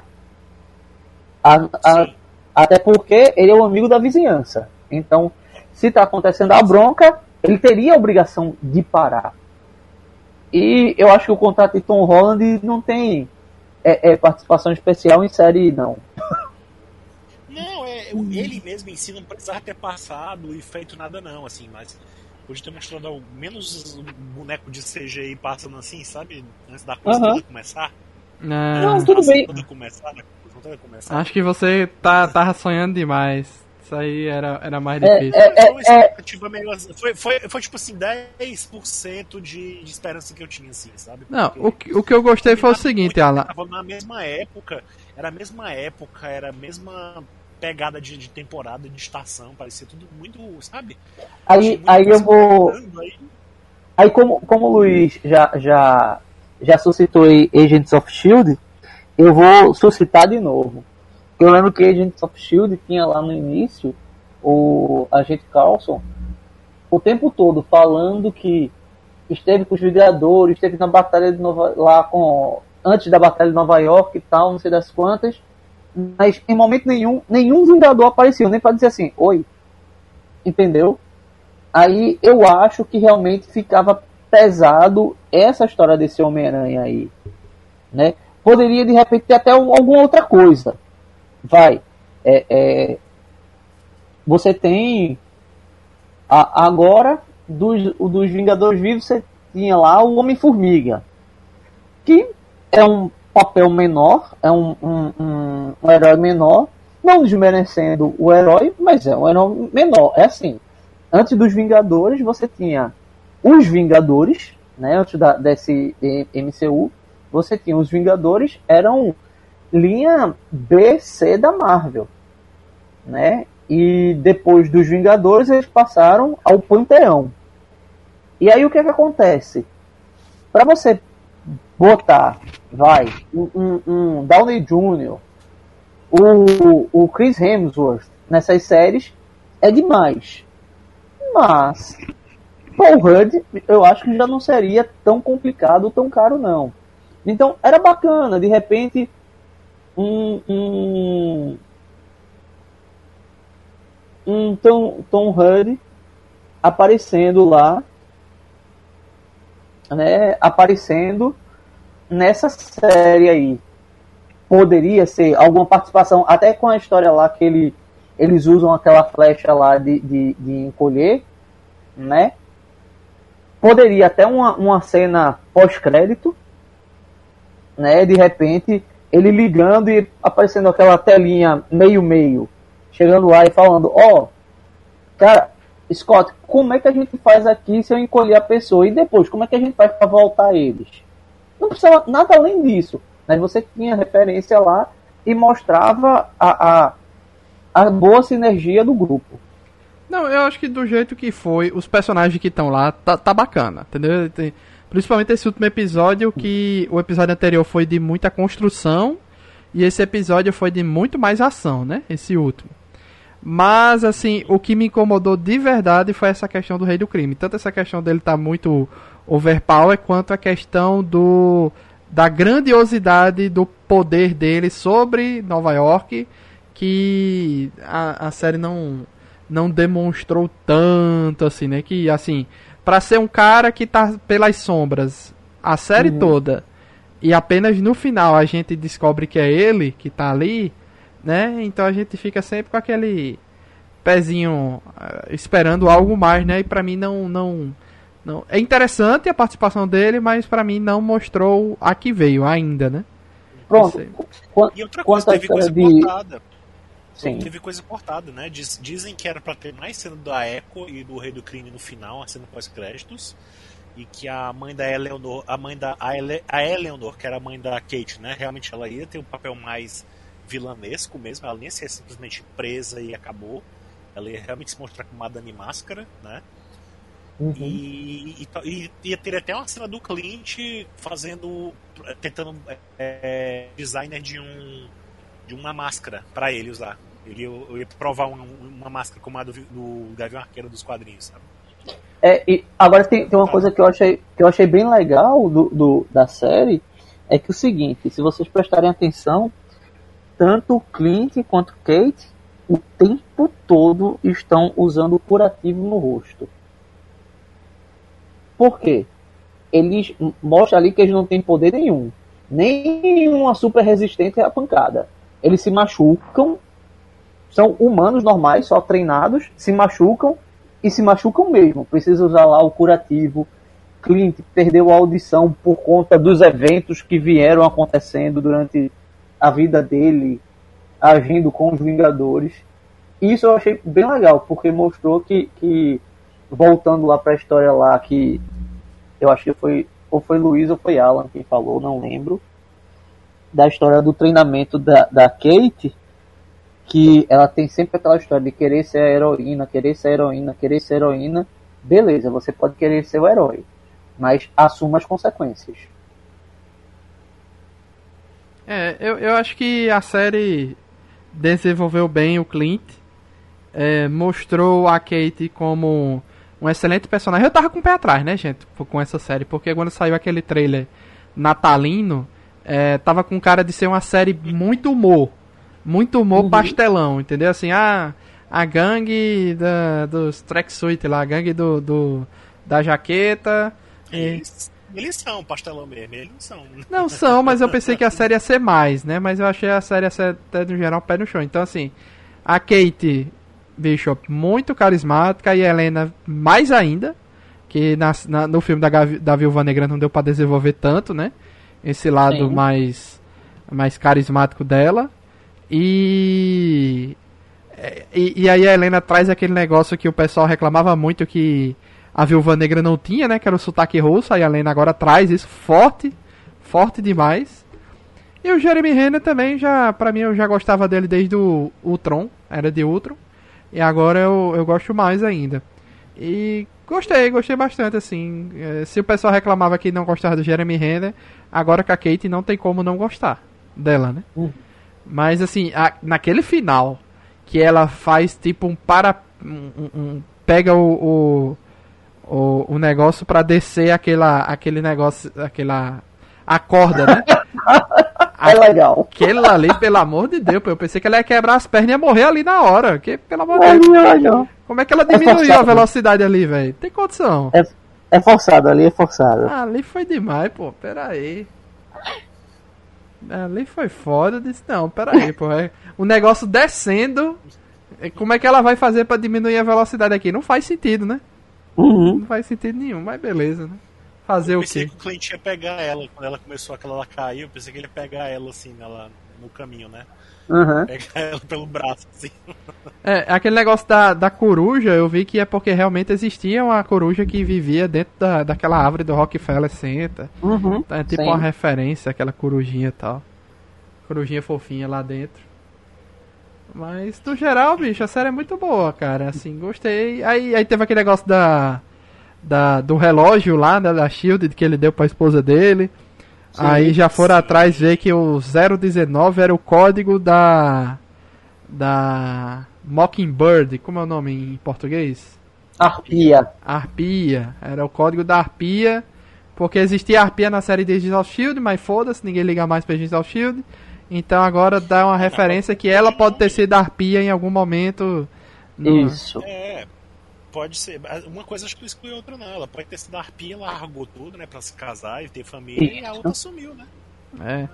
A, a, até porque ele é o amigo da vizinhança. Então, se está acontecendo a bronca, ele teria a obrigação de parar. E eu acho que o contrato de Tom Holland não tem é, é, participação especial em série, não. Não, é, ele mesmo em si não precisava ter passado e feito nada não, assim, mas hoje ter mostrado ao menos um boneco de C G I passando assim, sabe? Antes da coisa Uhum. toda começar. Não, Não, Antes tudo da bem. toda começar, da coisa toda começar. acho que você tá, tava sonhando demais. Isso aí era, era mais É, difícil. é, Foi uma é, expectativa meio assim, foi, foi, foi tipo assim, dez por cento de, de esperança que eu tinha, assim, sabe? Não, Porque o, que- o que eu gostei foi o seguinte, Alan. tava na mesma época, era a mesma época, era a mesma pegada de, de temporada, de estação, parecia tudo muito, sabe? Aí, Achei muito aí eu vou. esperando, aí- Aí como, como o Luiz já, já, já suscitou aí Agents of Shield, eu vou suscitar de novo. Eu lembro que Agents of Shield tinha lá no início o agente Coulson o tempo todo falando que esteve com os Vingadores, esteve na batalha de Nova, lá com antes da batalha de Nova York e tal, não sei das quantas, mas em momento nenhum, nenhum Vingador apareceu, nem para dizer assim, oi, entendeu? Aí eu acho que realmente ficava pesado essa história desse Homem-Aranha aí, né? Poderia de repente ter até alguma outra coisa. Vai, é, é, você tem a, agora dos, dos Vingadores vivos você tinha lá o Homem-Formiga, que é um papel menor, é um, um, um, um herói menor, não desmerecendo o herói, mas é um herói menor. É assim, antes dos Vingadores você tinha os Vingadores, né, antes da, desse M C U, você tinha os Vingadores, eram linha B, C da Marvel, né? E depois dos Vingadores eles passaram ao Panteão. E aí o que é que acontece? Para você botar, vai, um, um, um Downey júnior, o, o Chris Hemsworth nessas séries é demais. Mas Paul Rudd eu acho que já não seria tão complicado, tão caro não. Então era bacana, de repente um um, um Tom, Tom Hardy aparecendo lá, né, aparecendo nessa série aí. Poderia ser alguma participação, até com a história lá que ele, eles usam aquela flecha lá de, de, de encolher, né? Poderia até uma, uma cena pós-crédito, né? De repente, ele ligando e aparecendo aquela telinha meio-meio, chegando lá e falando, ó, oh, cara, Scott, como é que a gente faz aqui se eu encolher a pessoa? E depois, como é que a gente faz para voltar eles? Não precisava nada além disso. Mas você tinha referência lá e mostrava a, a, a boa sinergia do grupo. Não, eu acho que do jeito que foi, os personagens que estão lá, tá, tá bacana, entendeu? Tem, principalmente esse último episódio, que o episódio anterior foi de muita construção, e esse episódio foi de muito mais ação, né? Esse último. Mas, assim, o que me incomodou de verdade foi essa questão do Rei do Crime. Tanto essa questão dele tá muito overpower, quanto a questão do... da grandiosidade do poder dele sobre Nova York, que a, a série não, não demonstrou tanto, assim, né? Que, assim, pra ser um cara que tá pelas sombras a série uhum. toda, e apenas no final a gente descobre que é ele que tá ali, né? Então a gente fica sempre com aquele pezinho uh, esperando algo mais, né? E pra mim não... não Não, é interessante a participação dele, mas pra mim não mostrou a que veio ainda, né? Pronto. E outra coisa, teve coisa de... cortada. Sim. Teve coisa cortada, né? Diz, dizem que era pra ter mais cena da Echo e do Rei do Crime no final, a cena pós-créditos. E que a mãe da Eleanor, a mãe da a, Ele, a Eleanor, que era a mãe da Kate, né? Realmente ela ia ter um papel mais vilanesco mesmo, ela nem ia ser simplesmente presa e acabou. Ela ia realmente se mostrar como Madame Máscara, né? Uhum. E, e, e ia ter até uma cena do Clint fazendo, tentando é, designer de um de uma máscara pra ele usar. Ele ia, ia provar um, uma máscara como a do, do Gavião Arqueiro dos quadrinhos, sabe? É, e agora tem, tem uma coisa que eu achei, que eu achei bem legal do, do, da série, é que o seguinte, se vocês prestarem atenção, tanto o Clint quanto o Kate, o tempo todo estão usando o curativo no rosto. Por quê? Eles mostram ali que eles não têm poder nenhum. Nenhuma super resistente à pancada. Eles se machucam, são humanos normais, só treinados, se machucam e se machucam mesmo. Precisa usar lá o curativo. Clint perdeu a audição por conta dos eventos que vieram acontecendo durante a vida dele, agindo com os Vingadores. Isso eu achei bem legal, porque mostrou que, que voltando lá para a história lá, que eu acho que foi, ou foi Luiz ou foi Alan quem falou, não lembro, da história do treinamento da, da Kate, que ela tem sempre aquela história de querer ser a heroína, querer ser a heroína, querer ser a heroína. Beleza, você pode querer ser o herói, mas assuma as consequências. É, eu, eu acho que a série desenvolveu bem o Clint, é, mostrou a Kate como um excelente personagem. Eu tava com o pé atrás, né, gente, com essa série, porque quando saiu aquele trailer natalino, é, tava com cara de ser uma série muito humor, muito humor uhum. pastelão, entendeu? Assim, a, a gangue da, dos tracksuit lá, a gangue do, do, da jaqueta... Eles, eles são pastelão mesmo, eles não são. Não são, mas eu pensei que a série ia ser mais, né? Mas eu achei a série ia ser até no geral pé no chão. Então, assim, a Kate Bishop muito carismática e a Helena mais ainda, que na, na, no filme da, da Viúva Negra não deu pra desenvolver tanto, né? Esse lado mais, mais carismático dela. E, e... E aí a Helena traz aquele negócio que o pessoal reclamava muito, que a Viúva Negra não tinha, né? Que era o sotaque russo. Aí a Helena agora traz isso forte. Forte demais. E o Jeremy Renner também, já, pra mim, eu já gostava dele desde o Ultron. Era de Ultron. E agora eu, eu gosto mais ainda. E gostei, gostei bastante, assim. Se o pessoal reclamava que não gostava do Jeremy Renner, agora com a Kate não tem como não gostar dela, né? Uhum. Mas, assim, a, naquele final, que ela faz tipo um para... Um, um, pega o... o O, o negócio pra descer aquela, aquele negócio, aquela, a corda, né? É legal. Aquele ali, pelo amor de Deus, eu pensei que ela ia quebrar as pernas e ia morrer ali na hora. Que, pelo amor de Deus. Não, não. Como é que ela diminuiu é a velocidade ali, velho? Tem condição. É, é forçado, ali é forçado. Ah, ali foi demais, pô, pera aí. Ali foi foda, eu disse, não, pera aí, pô. É, o negócio descendo, como é que ela vai fazer pra diminuir a velocidade aqui? Não faz sentido, né? Uhum. Não faz sentido nenhum, mas beleza, né? Fazer o quê? Eu pensei que o Clint ia pegar ela, quando ela começou aquela ela cair, eu pensei que ele ia pegar ela assim, ela, no caminho, né? Uhum. Pegar ela pelo braço, assim. É, aquele negócio da, da coruja, eu vi que é porque realmente existia uma coruja que vivia dentro da, daquela árvore do Rockefeller Center. Uhum. Então é tipo Sim. uma referência, aquela corujinha e tal. Corujinha fofinha lá dentro. Mas, no geral, bicho, a série é muito boa, cara. Assim, gostei. Aí, aí teve aquele negócio da, da, do relógio lá, né, da Shield, que ele deu pra esposa dele. Sim, aí já foram sim. atrás ver que o zero dezenove era o código da... Da... Mockingbird. Como é o nome em português? Arpia. Arpia. Era o código da Arpia. Porque existia Arpia na série de Agents of Shield, mas foda-se, ninguém liga mais pra Agents of Shield. Então agora dá uma referência que ela pode ter sido arpia em algum momento. No... Isso. É, pode ser. Uma coisa acho que não exclui a outra, não. Ela pode ter sido arpia, ela largou tudo, né, pra se casar e ter família, Isso. e a outra sumiu, né? É.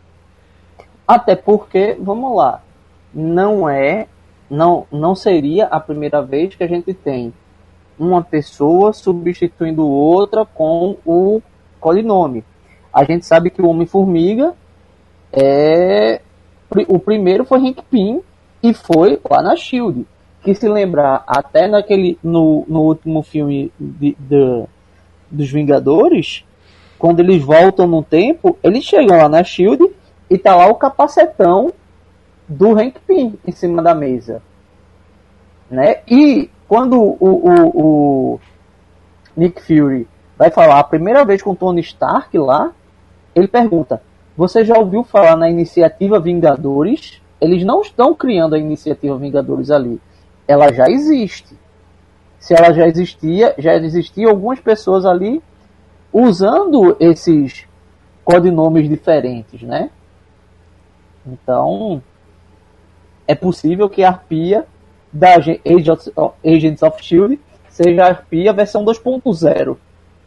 Até porque, vamos lá, não é, não, não seria a primeira vez que a gente tem uma pessoa substituindo outra com o codinome. A gente sabe que o Homem-Formiga É, o primeiro foi Hank Pym e foi lá na Shield, que se lembrar até naquele no, no último filme de, de, dos Vingadores, quando eles voltam no tempo, eles chegam lá na Shield e tá lá o capacetão do Hank Pym em cima da mesa, né? E quando o, o, o Nick Fury vai falar a primeira vez com o Tony Stark lá, ele pergunta: você já ouviu falar na Iniciativa Vingadores? Eles não estão criando a Iniciativa Vingadores ali. Ela já existe. se ela já existia, já existiam algumas pessoas ali usando esses codinomes diferentes, né? Então, é possível que a Arpia da Agents of S H I E L D seja a Arpia versão dois ponto zero.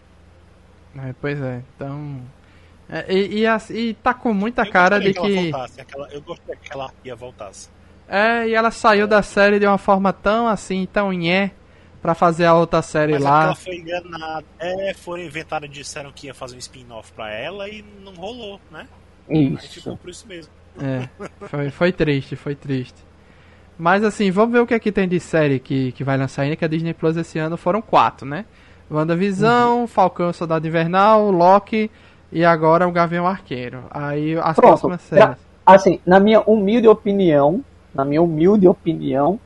É, pois é, então... É, e, e, e tá com muita eu cara de que... que... Ela voltasse, aquela, eu gostaria que aquela Arpia voltasse. É, e ela saiu da série de uma forma tão assim, tão nhé, pra fazer a outra série Mas lá. Ela foi enganada. É, foram inventaram e disseram que ia fazer um spin-off pra ela e não rolou, né? Aí ficou Isso. por isso mesmo. É, foi, foi triste, foi triste. Mas assim, vamos ver o que aqui tem de série que, que vai lançar ainda, que a Disney Plus esse ano foram quatro, né? WandaVisão, uhum. Falcão, Soldado Invernal, Loki e agora o Gavião Arqueiro. Aí as Pronto, próximas séries. Assim, na minha humilde opinião, na minha humilde opinião,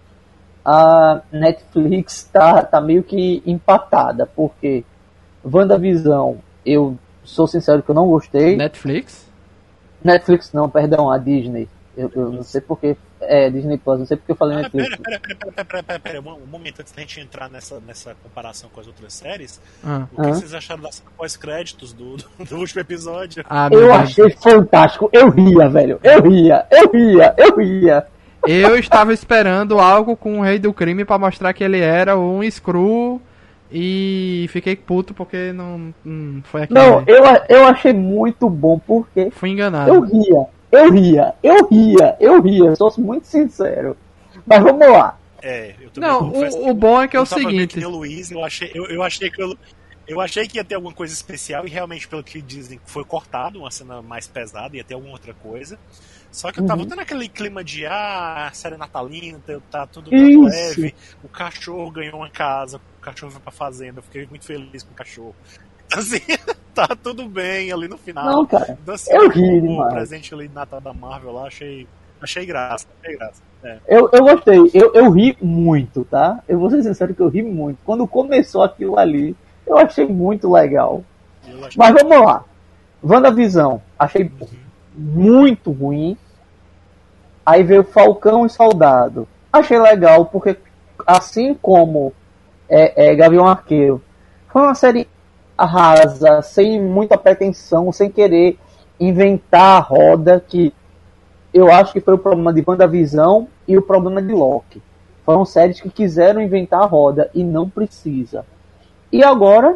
a Netflix tá, tá meio que empatada, porque WandaVisão, eu sou sincero que eu não gostei. Netflix? Netflix não, perdão, a Disney. Eu, eu não sei porque. É, Disney Plus, não sei porque eu falei Ah, Netflix. pera, pera, pera, pera, pera, pera, pera, um momento antes da gente entrar nessa, nessa comparação com as outras séries, Ah. o que Ah. vocês acharam das pós-créditos do, do, do último episódio? Ah, meu Eu Deus. achei fantástico, eu ria, velho. Eu ria, eu ria, eu ria. Eu estava esperando algo com o Rei do Crime pra mostrar que ele era um Screw e fiquei puto porque não, não foi aquilo. Não, ali. eu, eu achei muito bom, porque Fui enganado. eu ria, eu ria, eu ria, eu ria, sou muito sincero. Mas vamos lá. É, eu também Não, confesso o, o bom é que é o eu tava vendo seguinte. que nem o Luiz, eu achei, eu, eu achei que eu, eu achei que ia ter alguma coisa especial e realmente, pelo que dizem, foi cortado uma cena mais pesada, ia ter alguma outra coisa. Só que eu tava Uhum. tendo aquele clima de ah, série natalina, tá tudo tão Isso. leve. O cachorro ganhou uma casa, o cachorro foi pra fazenda, eu fiquei muito feliz com o cachorro. Então, assim, tá tudo bem ali no final. Não, cara, Então, assim, eu o- ri o demais. presente ali de Natal da Marvel lá, achei, achei graça, achei graça. É. Eu, eu gostei, eu, eu ri muito, tá? Eu vou ser sincero que eu ri muito. Quando começou aquilo ali, eu achei muito legal. Eu achei Mas vamos lá. WandaVisão, achei muito ruim. Aí veio Falcão e Soldado. Achei legal, porque assim como é, é, Gavião Arqueiro, foi uma série rasa, sem muita pretensão, sem querer inventar a roda, que eu acho que foi o problema de WandaVisão e o problema de Loki. Foram séries que quiseram inventar a roda e não precisa. E agora,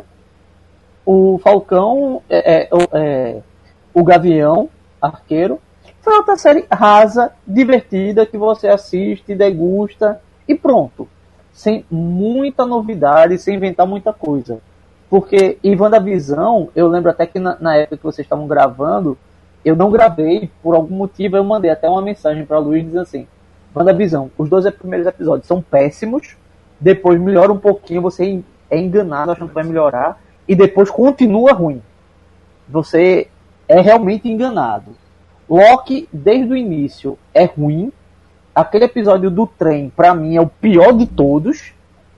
o Falcão, é, é, é, o Gavião Arqueiro, foi outra série rasa, divertida, que você assiste, degusta e pronto. Sem muita novidade, sem inventar muita coisa. Porque em WandaVisão, eu lembro até que na, na época que vocês estavam gravando, eu não gravei, por algum motivo eu mandei até uma mensagem para Luiz dizendo assim: WandaVisão, os dois primeiros episódios são péssimos, depois melhora um pouquinho, você é enganado achando que vai melhorar, e depois continua ruim. Você é realmente enganado. Loki, desde o início, é ruim. Aquele episódio do trem, pra mim, é o pior de todos.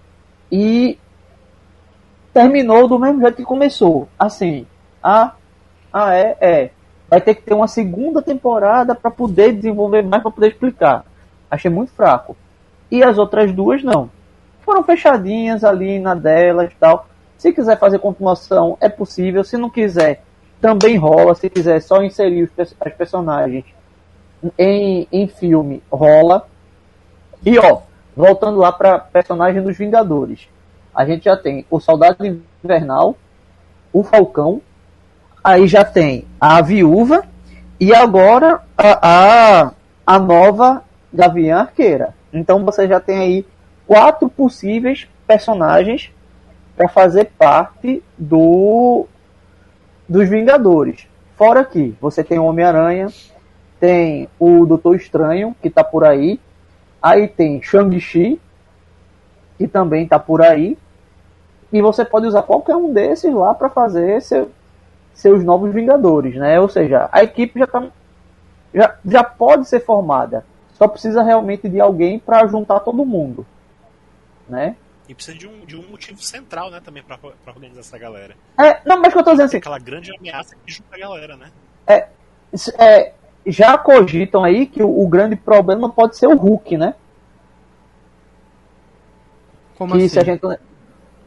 E terminou do mesmo jeito que começou. Assim, ah, ah é, é. Vai ter que ter uma segunda temporada pra poder desenvolver mais, pra poder explicar. Achei muito fraco. E as outras duas, não. Foram fechadinhas ali na delas e tal. Se quiser fazer continuação, é possível. Se não quiser, também rola. Se quiser só inserir os, pe- as personagens em, em filme, rola. E ó, voltando lá para personagem dos Vingadores. A gente já tem o Soldado Invernal, o Falcão, aí já tem a Viúva e agora a, a, a nova Gavião Arqueira. Então você já tem aí quatro possíveis personagens para fazer parte do dos Vingadores. Fora que você tem o Homem-Aranha, tem o Doutor Estranho, que tá por aí, aí tem Shang-Chi, que também tá por aí, e você pode usar qualquer um desses lá para fazer seu, seus novos Vingadores, né? Ou seja, a equipe já, tá, já, já pode ser formada, só precisa realmente de alguém para juntar todo mundo, né? E precisa de um, de um motivo central, né, também pra, pra organizar essa galera. É, não, mas que eu tô dizendo assim, Aquela grande ameaça que junta a galera, né? é, é, já cogitam aí que o, o grande problema pode ser o Hulk, né? Como Que assim? se a gente,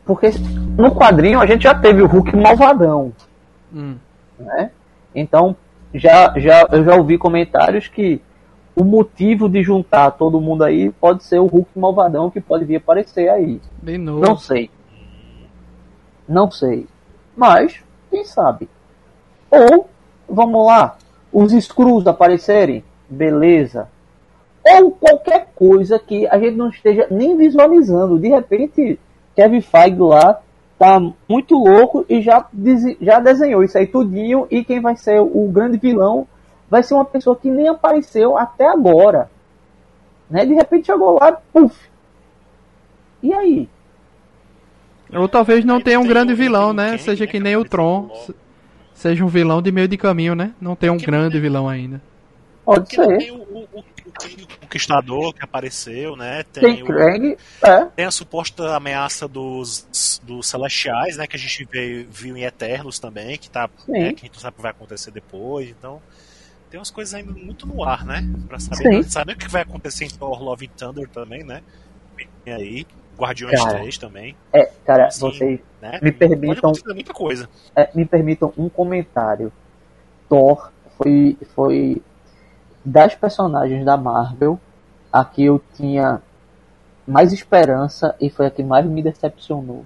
porque no quadrinho a gente já teve o Hulk malvadão, Hum. né? Então já, já, eu já ouvi comentários que o motivo de juntar todo mundo aí pode ser o Hulk malvadão que pode vir aparecer aí. Bem novo. Não sei. Não sei. Mas, quem sabe? Ou, vamos lá, os Skrulls aparecerem, beleza. Ou qualquer coisa que a gente não esteja nem visualizando. De repente, Kevin Feige lá tá muito louco e já, já desenhou isso aí tudinho, e quem vai ser o grande vilão vai ser uma pessoa que nem apareceu até agora. Né? De repente chegou lá, puf. E aí? Ou talvez não Aí tenha um tem grande o- vilão, tem o né? Kang, Seja né, que que nem o apareceu Tron. logo. se- Seja um vilão de meio de caminho, né? Não tem um Porque grande não- vilão ainda. Pode Porque não ser. tem o, o, o, o Conquistador que apareceu, né? Tem, Tem o, Krang, é. tem a suposta ameaça dos, dos Celestiais, né? Que a gente veio, viu em Eternos também, que tá. Sim. Né, que a gente não sabe o que vai acontecer depois. Então, tem umas coisas ainda muito no ar, né? Pra Sim. saber, saber o que vai acontecer em Thor Love and Thunder também, né? Vem aí. Guardiões Cara, três também. É, cara, Assim, vocês né? me Pode permitam, acontecer muita coisa. é, me permitam um comentário. Thor foi, foi das personagens da Marvel a que eu tinha mais esperança e foi a que mais me decepcionou.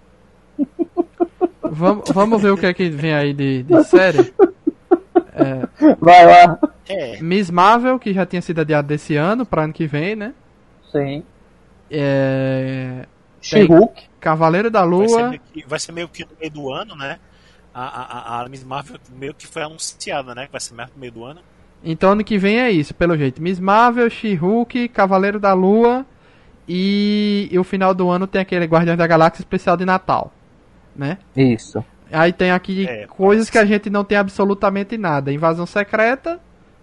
Vamos, vamos ver o que é que vem aí de, de série. Vai lá. É. Miss Marvel, que já tinha sido adiado desse ano, pra ano que vem, né? Sim. É... She-Hulk. Cavaleiro da Vai ser, Lua. meio que, vai ser meio que no meio do ano, né? A, a, a Miss Marvel meio que foi anunciada, né? Que vai ser mais no meio do ano. Então ano que vem é isso, pelo jeito. Miss Marvel, She-Hulk, Cavaleiro da Lua. E... e o final do ano tem aquele Guardiões da Galáxia especial de Natal, né? Isso. Aí tem aqui É, coisas parece. que a gente não tem absolutamente nada. Invasão Secreta,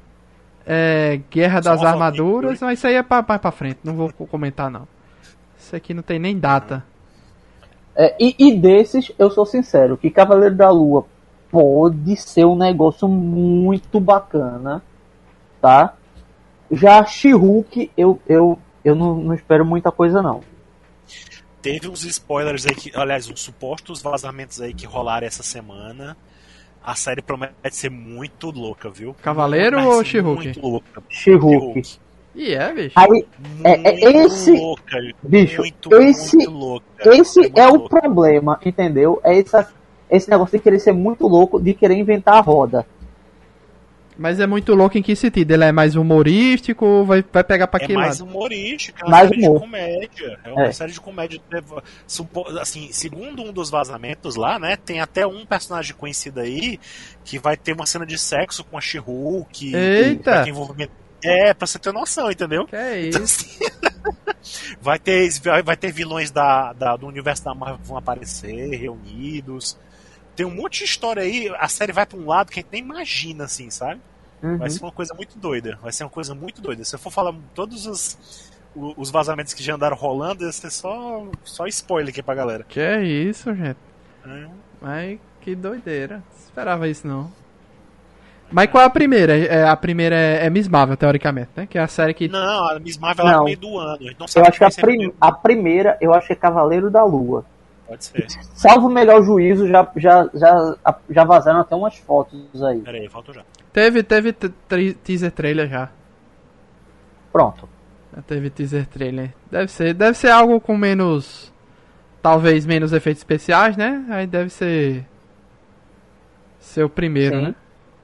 é, Guerra Só das uma Armaduras, fotinha. mas isso aí é pra, pra, pra frente, não vou comentar não. Isso aqui não tem nem data. É, e, e desses, eu sou sincero, que Cavaleiro da Lua pode ser um negócio muito bacana, tá? Já She-Hulk, eu, eu, eu não, não espero muita coisa, não. Teve uns spoilers aí, que, aliás, uns supostos vazamentos aí que rolaram essa semana. A série promete ser muito louca, viu? Cavaleiro Mas, ou assim, She-Hulk? Muito louca. She-Hulk. E é, bicho. Aí, é, é Muito esse, louca, bicho, muito, esse, muito louca. esse muito é o louca. problema, entendeu? É essa, esse negócio de querer ser muito louco, de querer inventar a roda. Mas é muito louco em que sentido? Ele é mais humorístico ou vai, vai pegar pra É que mais lado? humorística, é uma Mais série humor. de comédia. É uma É. série de comédia. Supo- Assim, segundo um dos vazamentos lá, né? Tem até um personagem conhecido aí que vai ter uma cena de sexo com a She-Hulk. Eita! Vai ter envolvimento. É, pra você ter noção, entendeu? Que é Então, isso? assim, vai, ter, vai- vai ter vilões da, da- do universo da Marvel que vão aparecer, reunidos. Tem um monte de história aí. A série vai pra um lado que a gente nem imagina, assim, sabe? Uhum. Vai ser uma coisa muito doida. Vai ser uma coisa muito doida. Se eu for falar todos os, o- os vazamentos que já andaram rolando, ia ser só, só spoiler aqui pra galera. Que é isso, gente? É. Mas que doideira. Não esperava isso não. Mas qual é a primeira? É, a primeira é, é Miss Marvel, teoricamente, né? Que é a série que. Não, a Miss Marvel é Não. no meio do ano. A gente não Eu sabe acho que a, vai ser no prim- meio. a primeira, eu acho que é Cavaleiro da Lua. Pode ser. Salvo o melhor juízo, já, já, já, já vazaram até umas fotos aí. Pera aí, faltou já. Teve, teve t- tri- teaser trailer já. Pronto. Já teve teaser trailer. Deve ser, deve ser algo com menos. Talvez menos efeitos especiais, né? Aí deve ser. Ser o primeiro, Sim. né?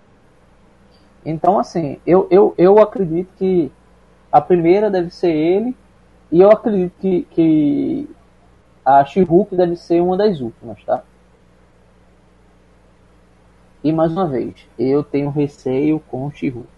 Então, assim, eu, eu, eu acredito que a primeira deve ser ele, e eu acredito que, que a She-Hulk deve ser uma das últimas, tá? E mais uma vez, eu tenho receio com She-Hulk.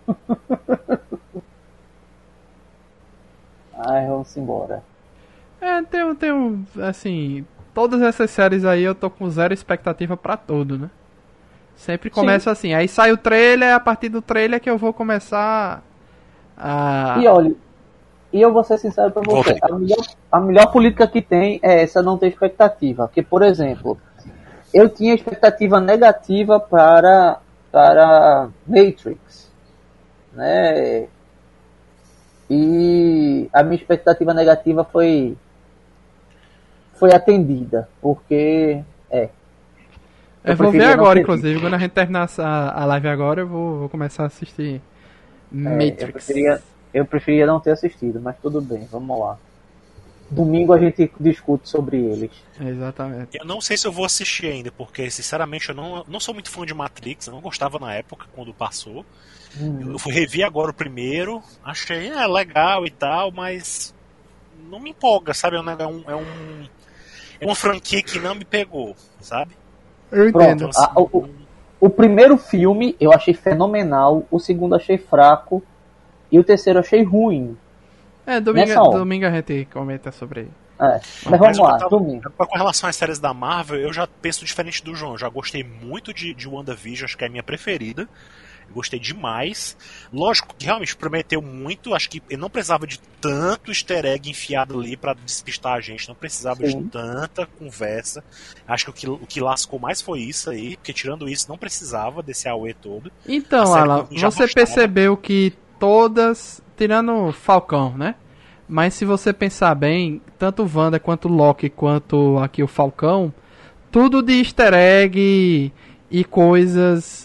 Ai, vamos embora. É, tem, tem um. Assim. Todas essas séries aí eu tô com zero expectativa pra tudo, né? Sempre começa assim. Aí sai o trailer, é a partir do trailer que eu vou começar a. E olha, e eu vou ser sincero pra você, Voltei. a melhor, a melhor política que tem é essa não ter expectativa. Porque, por exemplo, eu tinha expectativa negativa para, para Matrix, né? E a minha expectativa negativa foi foi atendida, porque é. Eu, eu vou ver agora, inclusive, quando a gente terminar a, a live agora, eu vou, vou começar a assistir é, Matrix. Eu preferia, eu preferia não ter assistido, mas tudo bem, vamos lá. Domingo a gente discute sobre eles. Exatamente. Eu não sei se eu vou assistir ainda, porque sinceramente eu não, não sou muito fã de Matrix, eu não gostava na época, quando passou. Hum. Eu fui rever agora o primeiro, achei é, legal e tal, mas não me empolga, sabe? É, um, é, um, é uma franquia que não me pegou, sabe? Eu entendo. Pronto, a, o, o primeiro filme eu achei fenomenal, o segundo achei fraco e o terceiro achei ruim. É, domingo, domingo a gente comenta sobre ele. É, mas vamos lá, tava, domingo. Com relação às séries da Marvel, eu já penso diferente do João. Eu já gostei muito de, de WandaVision, acho que é a minha preferida. Eu gostei demais. Lógico que realmente prometeu muito. Acho que eu não precisava de tanto easter egg enfiado ali pra despistar a gente. Não precisava Sim. de tanta conversa. Acho que o, que o que lascou mais foi isso aí. Porque tirando isso, não precisava desse A U E todo. Então, Alan, você gostava. Percebeu que todas, tirando Falcão, né? Mas se você pensar bem, tanto Wanda quanto Loki, quanto aqui o Falcão, tudo de easter egg e coisas...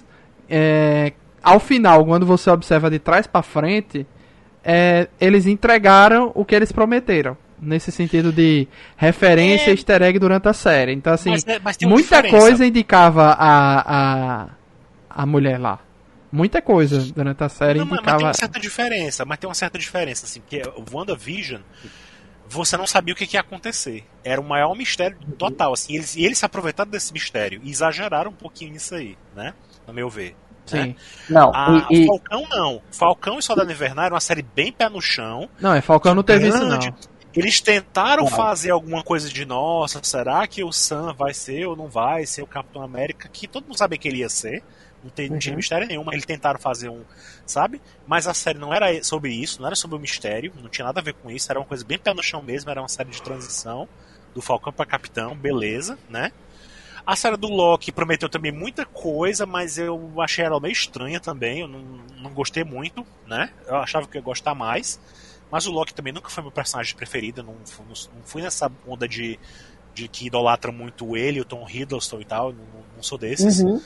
É, ao final, quando você observa de trás pra frente, é, eles entregaram o que eles prometeram. Nesse sentido de referência é... easter egg durante a série. Então, assim, mas, mas muita diferença. coisa indicava a, a, a mulher lá. Muita coisa durante a série não, indicava... Mas tem uma certa diferença, mas tem uma certa diferença, assim, porque o WandaVision, você não sabia o que, que ia acontecer. Era o maior mistério total, assim, e eles, e eles se aproveitaram desse mistério e exageraram um pouquinho nisso aí, né? No meu ver. Sim. Né? Não, a, e, e... Falcão não. Falcão e Soldado Invernal era uma série bem pé no chão. Não, é Falcão não teve isso não. Eles tentaram não. fazer alguma coisa de nossa, será que o Sam vai ser ou não vai ser o Capitão América, que todo mundo sabia que ele ia ser. Não, tem, não tinha uhum. mistério nenhum, mas eles tentaram fazer um, sabe? Mas a série não era sobre isso, não era sobre o mistério, não tinha nada a ver com isso, era uma coisa bem pé no chão mesmo, era uma série de transição do Falcão para Capitão, beleza, né? A série do Loki prometeu também muita coisa, mas eu achei ela meio estranha também, eu não, não gostei muito, né? Eu achava que eu ia gostar mais, mas o Loki também nunca foi meu personagem preferido, não, não, não fui nessa onda de, de que idolatra muito ele, o Tom Hiddleston e tal, não, não sou desses. Uhum.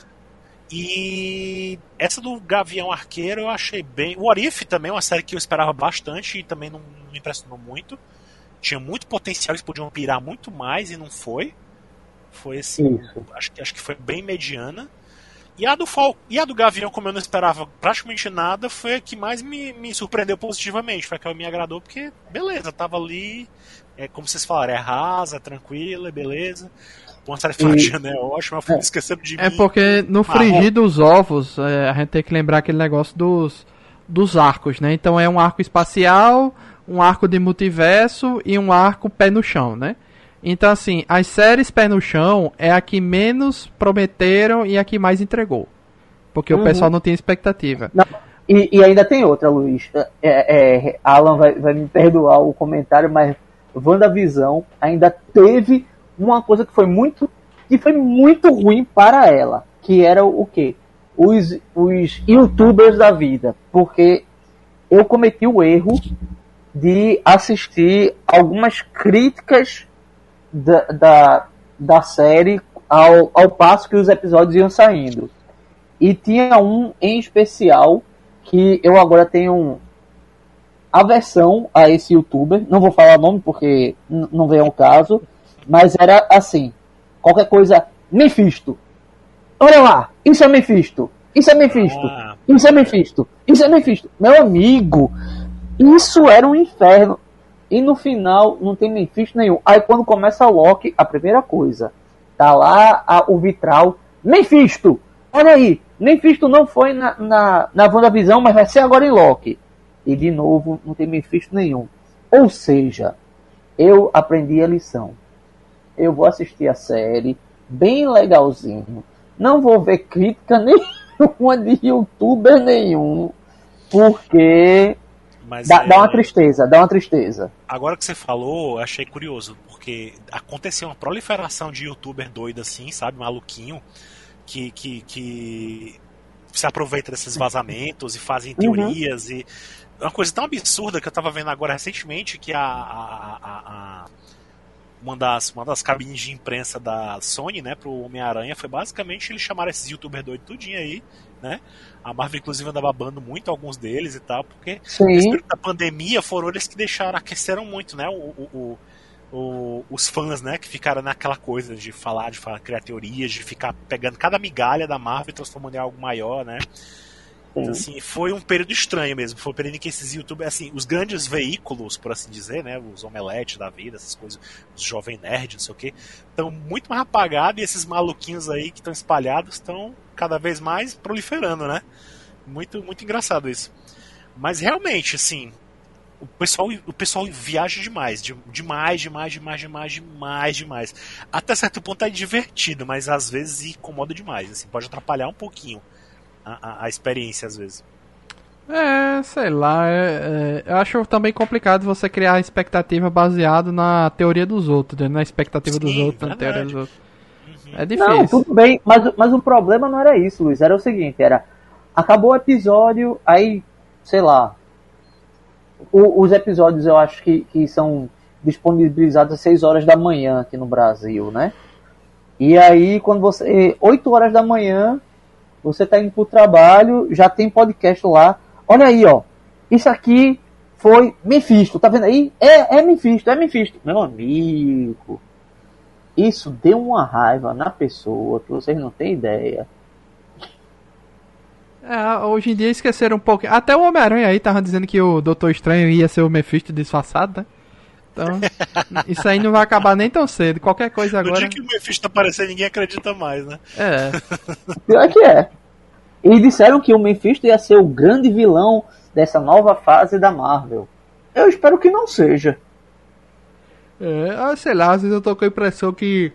E essa do Gavião Arqueiro eu achei bem... O What If também é uma série que eu esperava bastante e também não me impressionou muito. Tinha muito potencial, eles podiam pirar muito mais e não foi. Foi assim, acho que, acho que foi bem mediana. E a, do Fal... e a do Gavião, como eu não esperava praticamente nada, foi a que mais me, me surpreendeu positivamente. Foi a que me agradou, porque beleza, tava ali, é, como vocês falaram, é rasa, é tranquila, beleza. Uma série fragilha, é ótima, eu fui é. esquecendo de é mim. É porque no frigir ah, dos ovos, é, a gente tem que lembrar aquele negócio dos, dos arcos, né? Então é um arco espacial, um arco de multiverso e um arco pé no chão, né? Então, assim, as séries pé no chão é a que menos prometeram e a que mais entregou. Porque uhum. o pessoal não tem expectativa. Não. E, e ainda tem outra, Luiz. É, é, Alan vai, vai me perdoar o comentário, mas WandaVision ainda teve uma coisa que foi muito que foi muito ruim para ela, que era o quê? Os, os youtubers da vida, porque eu cometi o erro de assistir algumas críticas da, da, da série ao, ao passo que os episódios iam saindo, e tinha um em especial que eu agora tenho aversão a esse youtuber, não vou falar o nome porque n- não vem ao caso. Mas era assim, qualquer coisa, Mephisto. Olha lá, isso é Mephisto. Isso é Mephisto. Ah. Isso é Mephisto. Isso é Mephisto. Meu amigo, isso era um inferno. E no final não tem Mephisto nenhum. Aí quando começa o Loki, a primeira coisa, tá lá a, o vitral, Mephisto. Olha aí, Mephisto não foi na, na, na WandaVision, mas vai ser agora em Loki. E de novo, não tem Mephisto nenhum. Ou seja, eu aprendi a lição. Eu vou assistir a série, bem legalzinho. Não vou ver crítica nenhuma de youtuber nenhum, porque Mas dá, é... dá uma tristeza, dá uma tristeza. Agora que você falou, eu achei curioso, porque aconteceu uma proliferação de youtuber doido assim, sabe, maluquinho, que, que, que se aproveita desses vazamentos e fazem teorias. Uhum. E uma coisa tão absurda que eu tava vendo agora recentemente, que a... a, a, a uma das, uma das cabines de imprensa da Sony, né, pro Homem-Aranha, foi basicamente eles chamaram esses youtubers doidos tudinho aí, né? A Marvel, inclusive, anda babando muito alguns deles e tal, porque nesse período da pandemia foram eles que deixaram, aqueceram muito, né, o, o, o, os fãs, né, que ficaram naquela coisa de falar, de falar, criar teorias, de ficar pegando cada migalha da Marvel e transformando em algo maior, né? Então, assim, foi um período estranho mesmo. Foi um período em que esses youtubers, assim, os grandes veículos, por assim dizer, né, os Omelete da vida, essas coisas, os Jovem Nerd, não sei o que, estão muito mais apagados e esses maluquinhos aí que estão espalhados estão cada vez mais proliferando, né? Muito, muito engraçado isso. Mas realmente, assim, o pessoal, o pessoal viaja demais, de, demais, demais, demais, demais, demais, demais. Até certo ponto é divertido, mas às vezes incomoda demais, assim, pode atrapalhar um pouquinho A, a, a experiência, às vezes. É, sei lá, é, é, eu acho também complicado você criar expectativa baseado na teoria dos outros, né? Na expectativa Sim, dos outros, verdade. Na teoria dos outros. Uhum. É difícil. Não, tudo bem, mas, mas o problema não era isso, Luiz, era o seguinte, era, acabou o episódio, aí, sei lá, o, os episódios eu acho que, que são disponibilizados às seis horas da manhã aqui no Brasil, né? E aí, quando você, oito horas da manhã, você tá indo pro trabalho, já tem podcast lá. Olha aí, ó. Isso aqui foi Mephisto. Tá vendo aí? É, é Mephisto, é Mephisto. Meu amigo, isso deu uma raiva na pessoa que vocês não têm ideia. É, hoje em dia esqueceram um pouco. Até o Homem-Aranha aí tava dizendo que o Doutor Estranho ia ser o Mephisto disfarçado, né? Então, isso aí não vai acabar nem tão cedo. Qualquer coisa agora... No dia que o Mephisto aparecer, ninguém acredita mais, né? É. Pior que é. E disseram que o Mephisto ia ser o grande vilão dessa nova fase da Marvel. Eu espero que não seja. É, sei lá, às vezes eu tô com a impressão que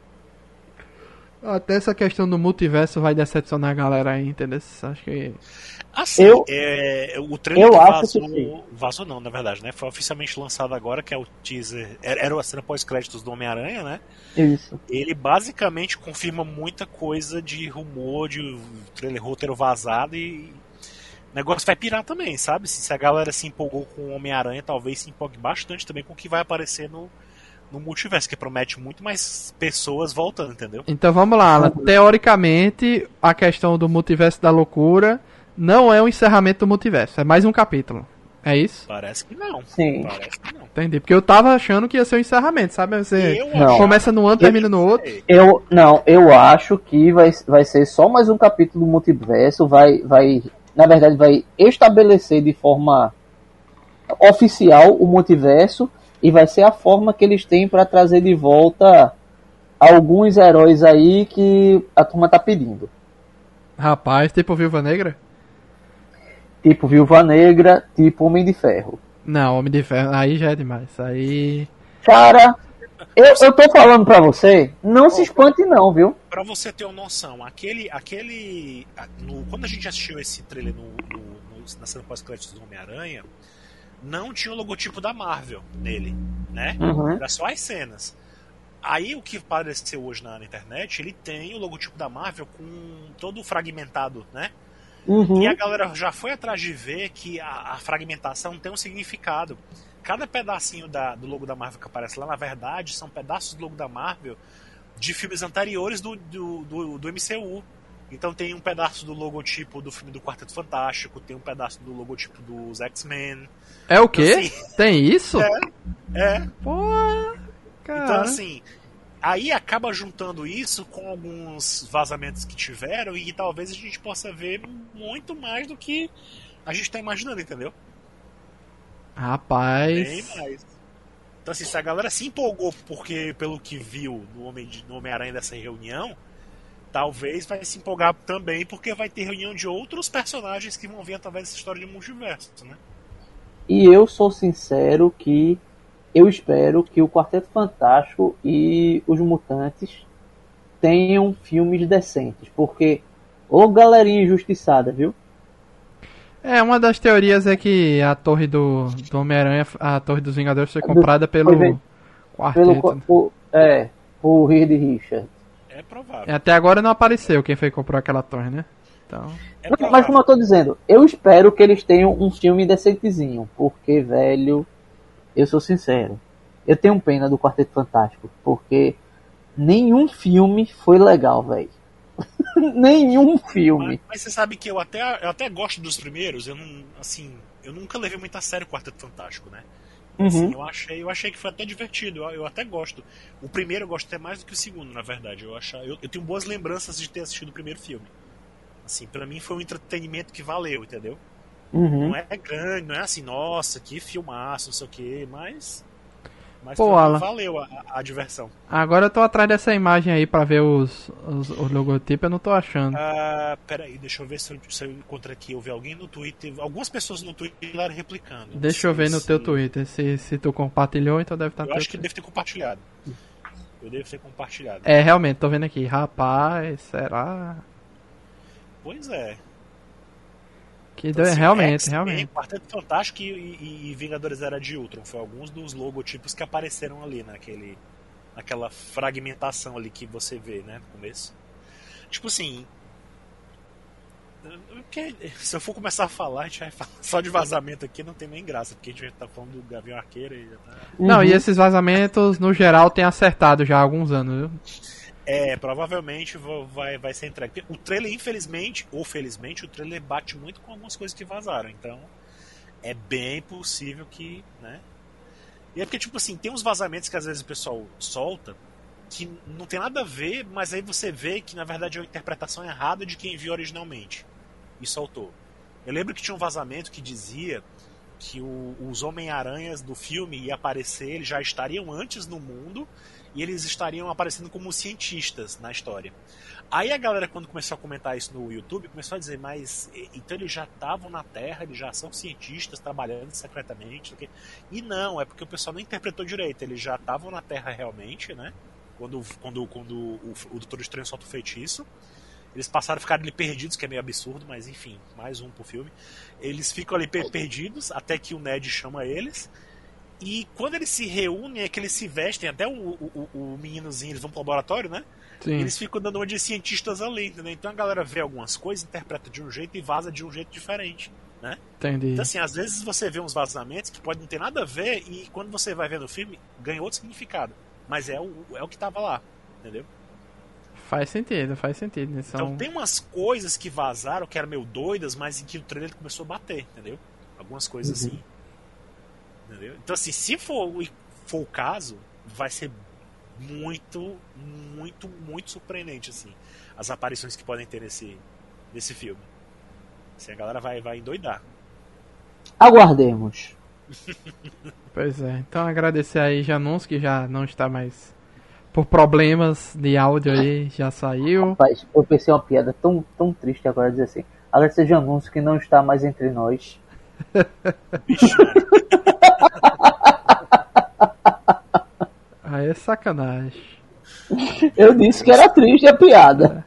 até essa questão do multiverso vai decepcionar a galera aí, entendeu? Acho que... Assim, eu, é, o trailer eu que acho vazou, que vazou não, na verdade, né? Foi oficialmente lançado agora, que é o teaser, era a cena pós-créditos do Homem-Aranha, né? Isso. Ele basicamente confirma muita coisa de rumor, de trailer roteiro vazado e o negócio vai pirar também, sabe? Se a galera se empolgou com o Homem-Aranha, talvez se empolgue bastante também com o que vai aparecer no, no multiverso, que promete muito mais pessoas voltando, entendeu? Então vamos lá, Alan. Teoricamente, a questão do multiverso da loucura não é um encerramento do multiverso, é mais um capítulo. É isso? Parece que não. Sim. Parece que não. Entendi. Porque eu tava achando que ia ser um encerramento, sabe? Você não. começa num ano, termina no outro. Eu, não, eu acho que vai, vai ser só mais um capítulo do multiverso. Vai, vai, na verdade, vai estabelecer de forma oficial o multiverso e vai ser a forma que eles têm para trazer de volta alguns heróis aí que a turma tá pedindo. Rapaz, tipo Viúva Negra? Tipo Viúva Negra, tipo Homem de Ferro. Não, Homem de Ferro, aí já é demais. Aí... Cara, eu, eu tô falando pra você, não se espante não, viu? Pra você ter uma noção, aquele... aquele no, quando a gente assistiu esse trailer no, no, no, na cena pós-créditos do Homem-Aranha, não tinha o logotipo da Marvel nele, né? Uhum. Era só as cenas. Aí o que apareceu hoje na, na internet, ele tem o logotipo da Marvel com todo fragmentado, né? Uhum. E a galera já foi atrás de ver que a, a fragmentação tem um significado. Cada pedacinho da, do logo da Marvel que aparece lá, na verdade, são pedaços do logo da Marvel de filmes anteriores do, do, do, do M C U. Então tem um pedaço do logotipo do filme do Quarteto Fantástico, tem um pedaço do logotipo dos X-Men. É o quê? Então, assim, tem isso? É, é. Pô, cara. Então assim... Aí acaba juntando isso com alguns vazamentos que tiveram e talvez a gente possa ver muito mais do que a gente está imaginando, entendeu? Rapaz. Bem mais. Então assim, se a galera se empolgou porque pelo que viu no Homem no Homem-Aranha dessa reunião, talvez vai se empolgar também porque vai ter reunião de outros personagens que vão vir através dessa história de multiverso, né? E eu sou sincero que eu espero que o Quarteto Fantástico e os Mutantes tenham filmes decentes, porque ô galerinha injustiçada, viu? É, uma das teorias é que a torre do, do Homem-Aranha, a torre dos Vingadores foi comprada pelo foi Quarteto. Pelo, por, é, por Reed Richards. É provável. É, até agora não apareceu quem foi que comprou aquela torre, né? Então... É Não, mas como eu tô dizendo, eu espero que eles tenham um filme decentezinho, porque, velho, eu sou sincero, eu tenho pena do Quarteto Fantástico, porque nenhum filme foi legal, velho. Nenhum filme. Mas, mas você sabe que eu até, eu até gosto dos primeiros, eu não, assim, eu nunca levei muito a sério o Quarteto Fantástico, né? Assim, Uhum. eu, achei, eu achei que foi até divertido, eu, eu até gosto. O primeiro eu gosto até mais do que o segundo, na verdade. Eu, acho, eu, eu tenho boas lembranças de ter assistido o primeiro filme. Assim, pra mim foi um entretenimento que valeu, entendeu? Uhum. Não é grande, não é assim, nossa, que filmaço, não sei o que, mas. Mas Pô, pra mim Alan. valeu a, a, a diversão. Agora eu tô atrás dessa imagem aí pra ver os, os, os logotipos, eu não tô achando. Ah, peraí, deixa eu ver se eu, se eu encontro aqui. Eu vi alguém no Twitter, algumas pessoas no Twitter replicando. Não Deixa eu sei ver no se- teu Twitter, se, se tu compartilhou, então deve estar no Eu teu acho que Twitter. deve ter compartilhado. Eu devo ter compartilhado. É, realmente, tô vendo aqui. Rapaz, será? Pois é. Que Então, deu- assim, realmente, X-Men, realmente. Quarteto Fantástico e, e- e Vingadores Era de Ultron. Foi alguns dos logotipos que apareceram ali naquele, naquela fragmentação ali que você vê, né, no começo. Tipo assim. porque se eu for começar a falar, a gente vai falar só de vazamento aqui, não tem nem graça, porque a gente já tá falando do Gavião Arqueiro e já tá. Não, Uhum. e esses vazamentos, no geral, tem acertado já há alguns anos, viu? É, provavelmente vo- vai, vai ser entregue. O trailer, infelizmente, ou felizmente, o trailer bate muito com algumas coisas que vazaram. Então, é bem possível que, né? E é porque, tipo assim, tem uns vazamentos que às vezes o pessoal solta que não tem nada a ver, mas aí você vê que na verdade é uma interpretação errada de quem viu originalmente e soltou. Eu lembro que tinha um vazamento que dizia que o- os Homem-Aranhas do filme ia aparecer, eles já estariam antes no mundo e eles estariam aparecendo como cientistas na história. Aí a galera, quando começou a comentar isso no YouTube, começou a dizer, mas e- então eles já estavam na Terra, eles já são cientistas trabalhando secretamente, não sei o quê. E não, é porque o pessoal não interpretou direito, eles já estavam na Terra realmente, né? Quando, quando, quando o, o Doutor Estranho solta o feitiço. Eles passaram a ficar ali perdidos, que é meio absurdo, mas enfim, mais um pro filme. Eles ficam ali per- perdidos, até que o Ned chama eles. E quando eles se reúnem, é que eles se vestem, até o, o, o- o meninozinho, eles vão pro laboratório, né? Sim. E eles ficam dando uma de cientistas ali, entendeu? Então a galera vê algumas coisas, interpreta de um jeito e vaza de um jeito diferente, né? Entendi. Então assim, às vezes você vê uns vazamentos que podem não ter nada a ver e quando você vai ver no filme, ganha outro significado. Mas é o, é o que tava lá, entendeu? Faz sentido, faz sentido. Né? São... Então tem umas coisas que vazaram que eram meio doidas, mas em que o trailer começou a bater, entendeu? Algumas coisas Uhum. assim. Entendeu? Então assim, se for, o- for o caso, vai ser muito, muito, muito surpreendente, assim, as aparições que podem ter nesse, nesse filme. Assim, a galera vai, vai endoidar. Aguardemos. Pois é. Então agradecer aí Janus, que já não está mais por problemas de áudio aí, já saiu. Rapaz, eu pensei uma piada tão, tão triste agora, dizer assim. Agradecer de anúncio que não está mais entre nós. Vixe, Aí é sacanagem. Eu disse que era triste a piada.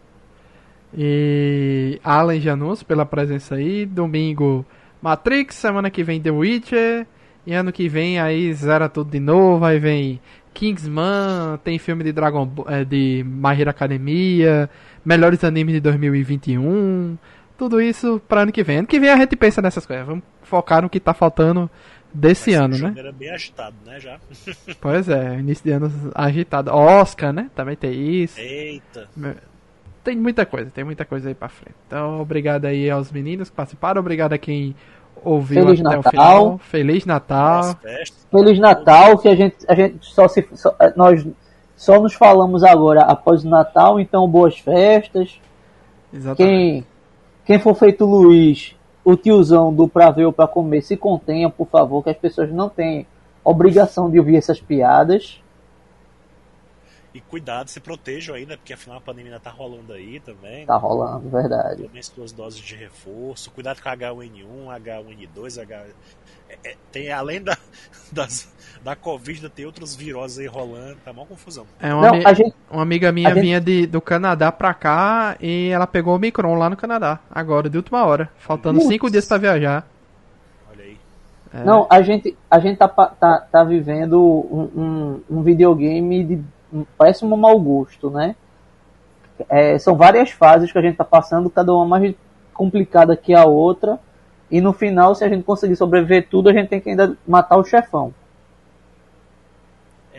E Alan Janus pela presença aí. Domingo Matrix, semana que vem The Witcher. E ano que vem aí zera tudo de novo. Aí vem Kingsman, tem filme de Dragon Ball, é, de My Hero Academia, melhores animes de dois mil e vinte e um. Tudo isso pra ano que vem. Ano que vem a gente pensa nessas coisas. Vamos focar no que tá faltando desse ano, né? Era bem agitado, né, já. Pois é, início de ano agitado. Oscar, né? Também tem isso. Eita. Tem muita coisa, tem muita coisa aí pra frente. Então, obrigado aí aos meninos que participaram, obrigado a quem ouviu Feliz até Natal. o final. Feliz Natal. Boas festas. Feliz Natal, que a gente, a gente só se. Só, nós só nos falamos agora após o Natal, então boas festas. Exatamente. Quem, quem for feito Luiz, o tiozão do pra ver ou pra comer, se contenha, por favor, que as pessoas não têm obrigação de ouvir essas piadas. E cuidado, se protejam aí, né? Porque afinal a pandemia tá rolando aí também. Tá rolando, verdade. Também suas doses de reforço. Cuidado com H um N um, H um N dois, H... É, é, tem, além da, das, da Covid, ainda tem outros viroses aí rolando. Tá mó confusão. É uma, Não, ami- a gente- uma amiga minha a gente- vinha de, do Canadá pra cá e ela pegou o Omicron lá no Canadá, agora, de última hora. Faltando Putz. cinco dias pra viajar. Olha aí. É, Não, a gente, a gente tá, pa- tá, tá vivendo um, um, um videogame de um péssimo mau gosto, né? É, são várias fases que a gente tá passando, cada uma mais complicada que a outra. E no final, se a gente conseguir sobreviver tudo, a gente tem que ainda matar o chefão.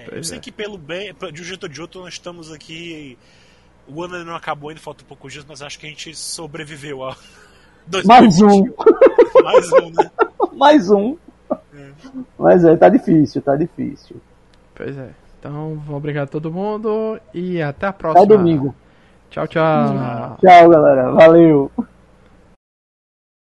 eu sei que pelo bem, de um jeito ou de outro, nós estamos aqui. O ano ainda não acabou, ainda falta um poucos dias, mas acho que a gente sobreviveu a dois mil e vinte. Mais um. Mais um, né? Mais um. É. Mas é, tá difícil, tá difícil. Pois é. Então, obrigado a todo mundo e até a próxima. Até domingo. Tchau, tchau. Tchau, galera. Valeu.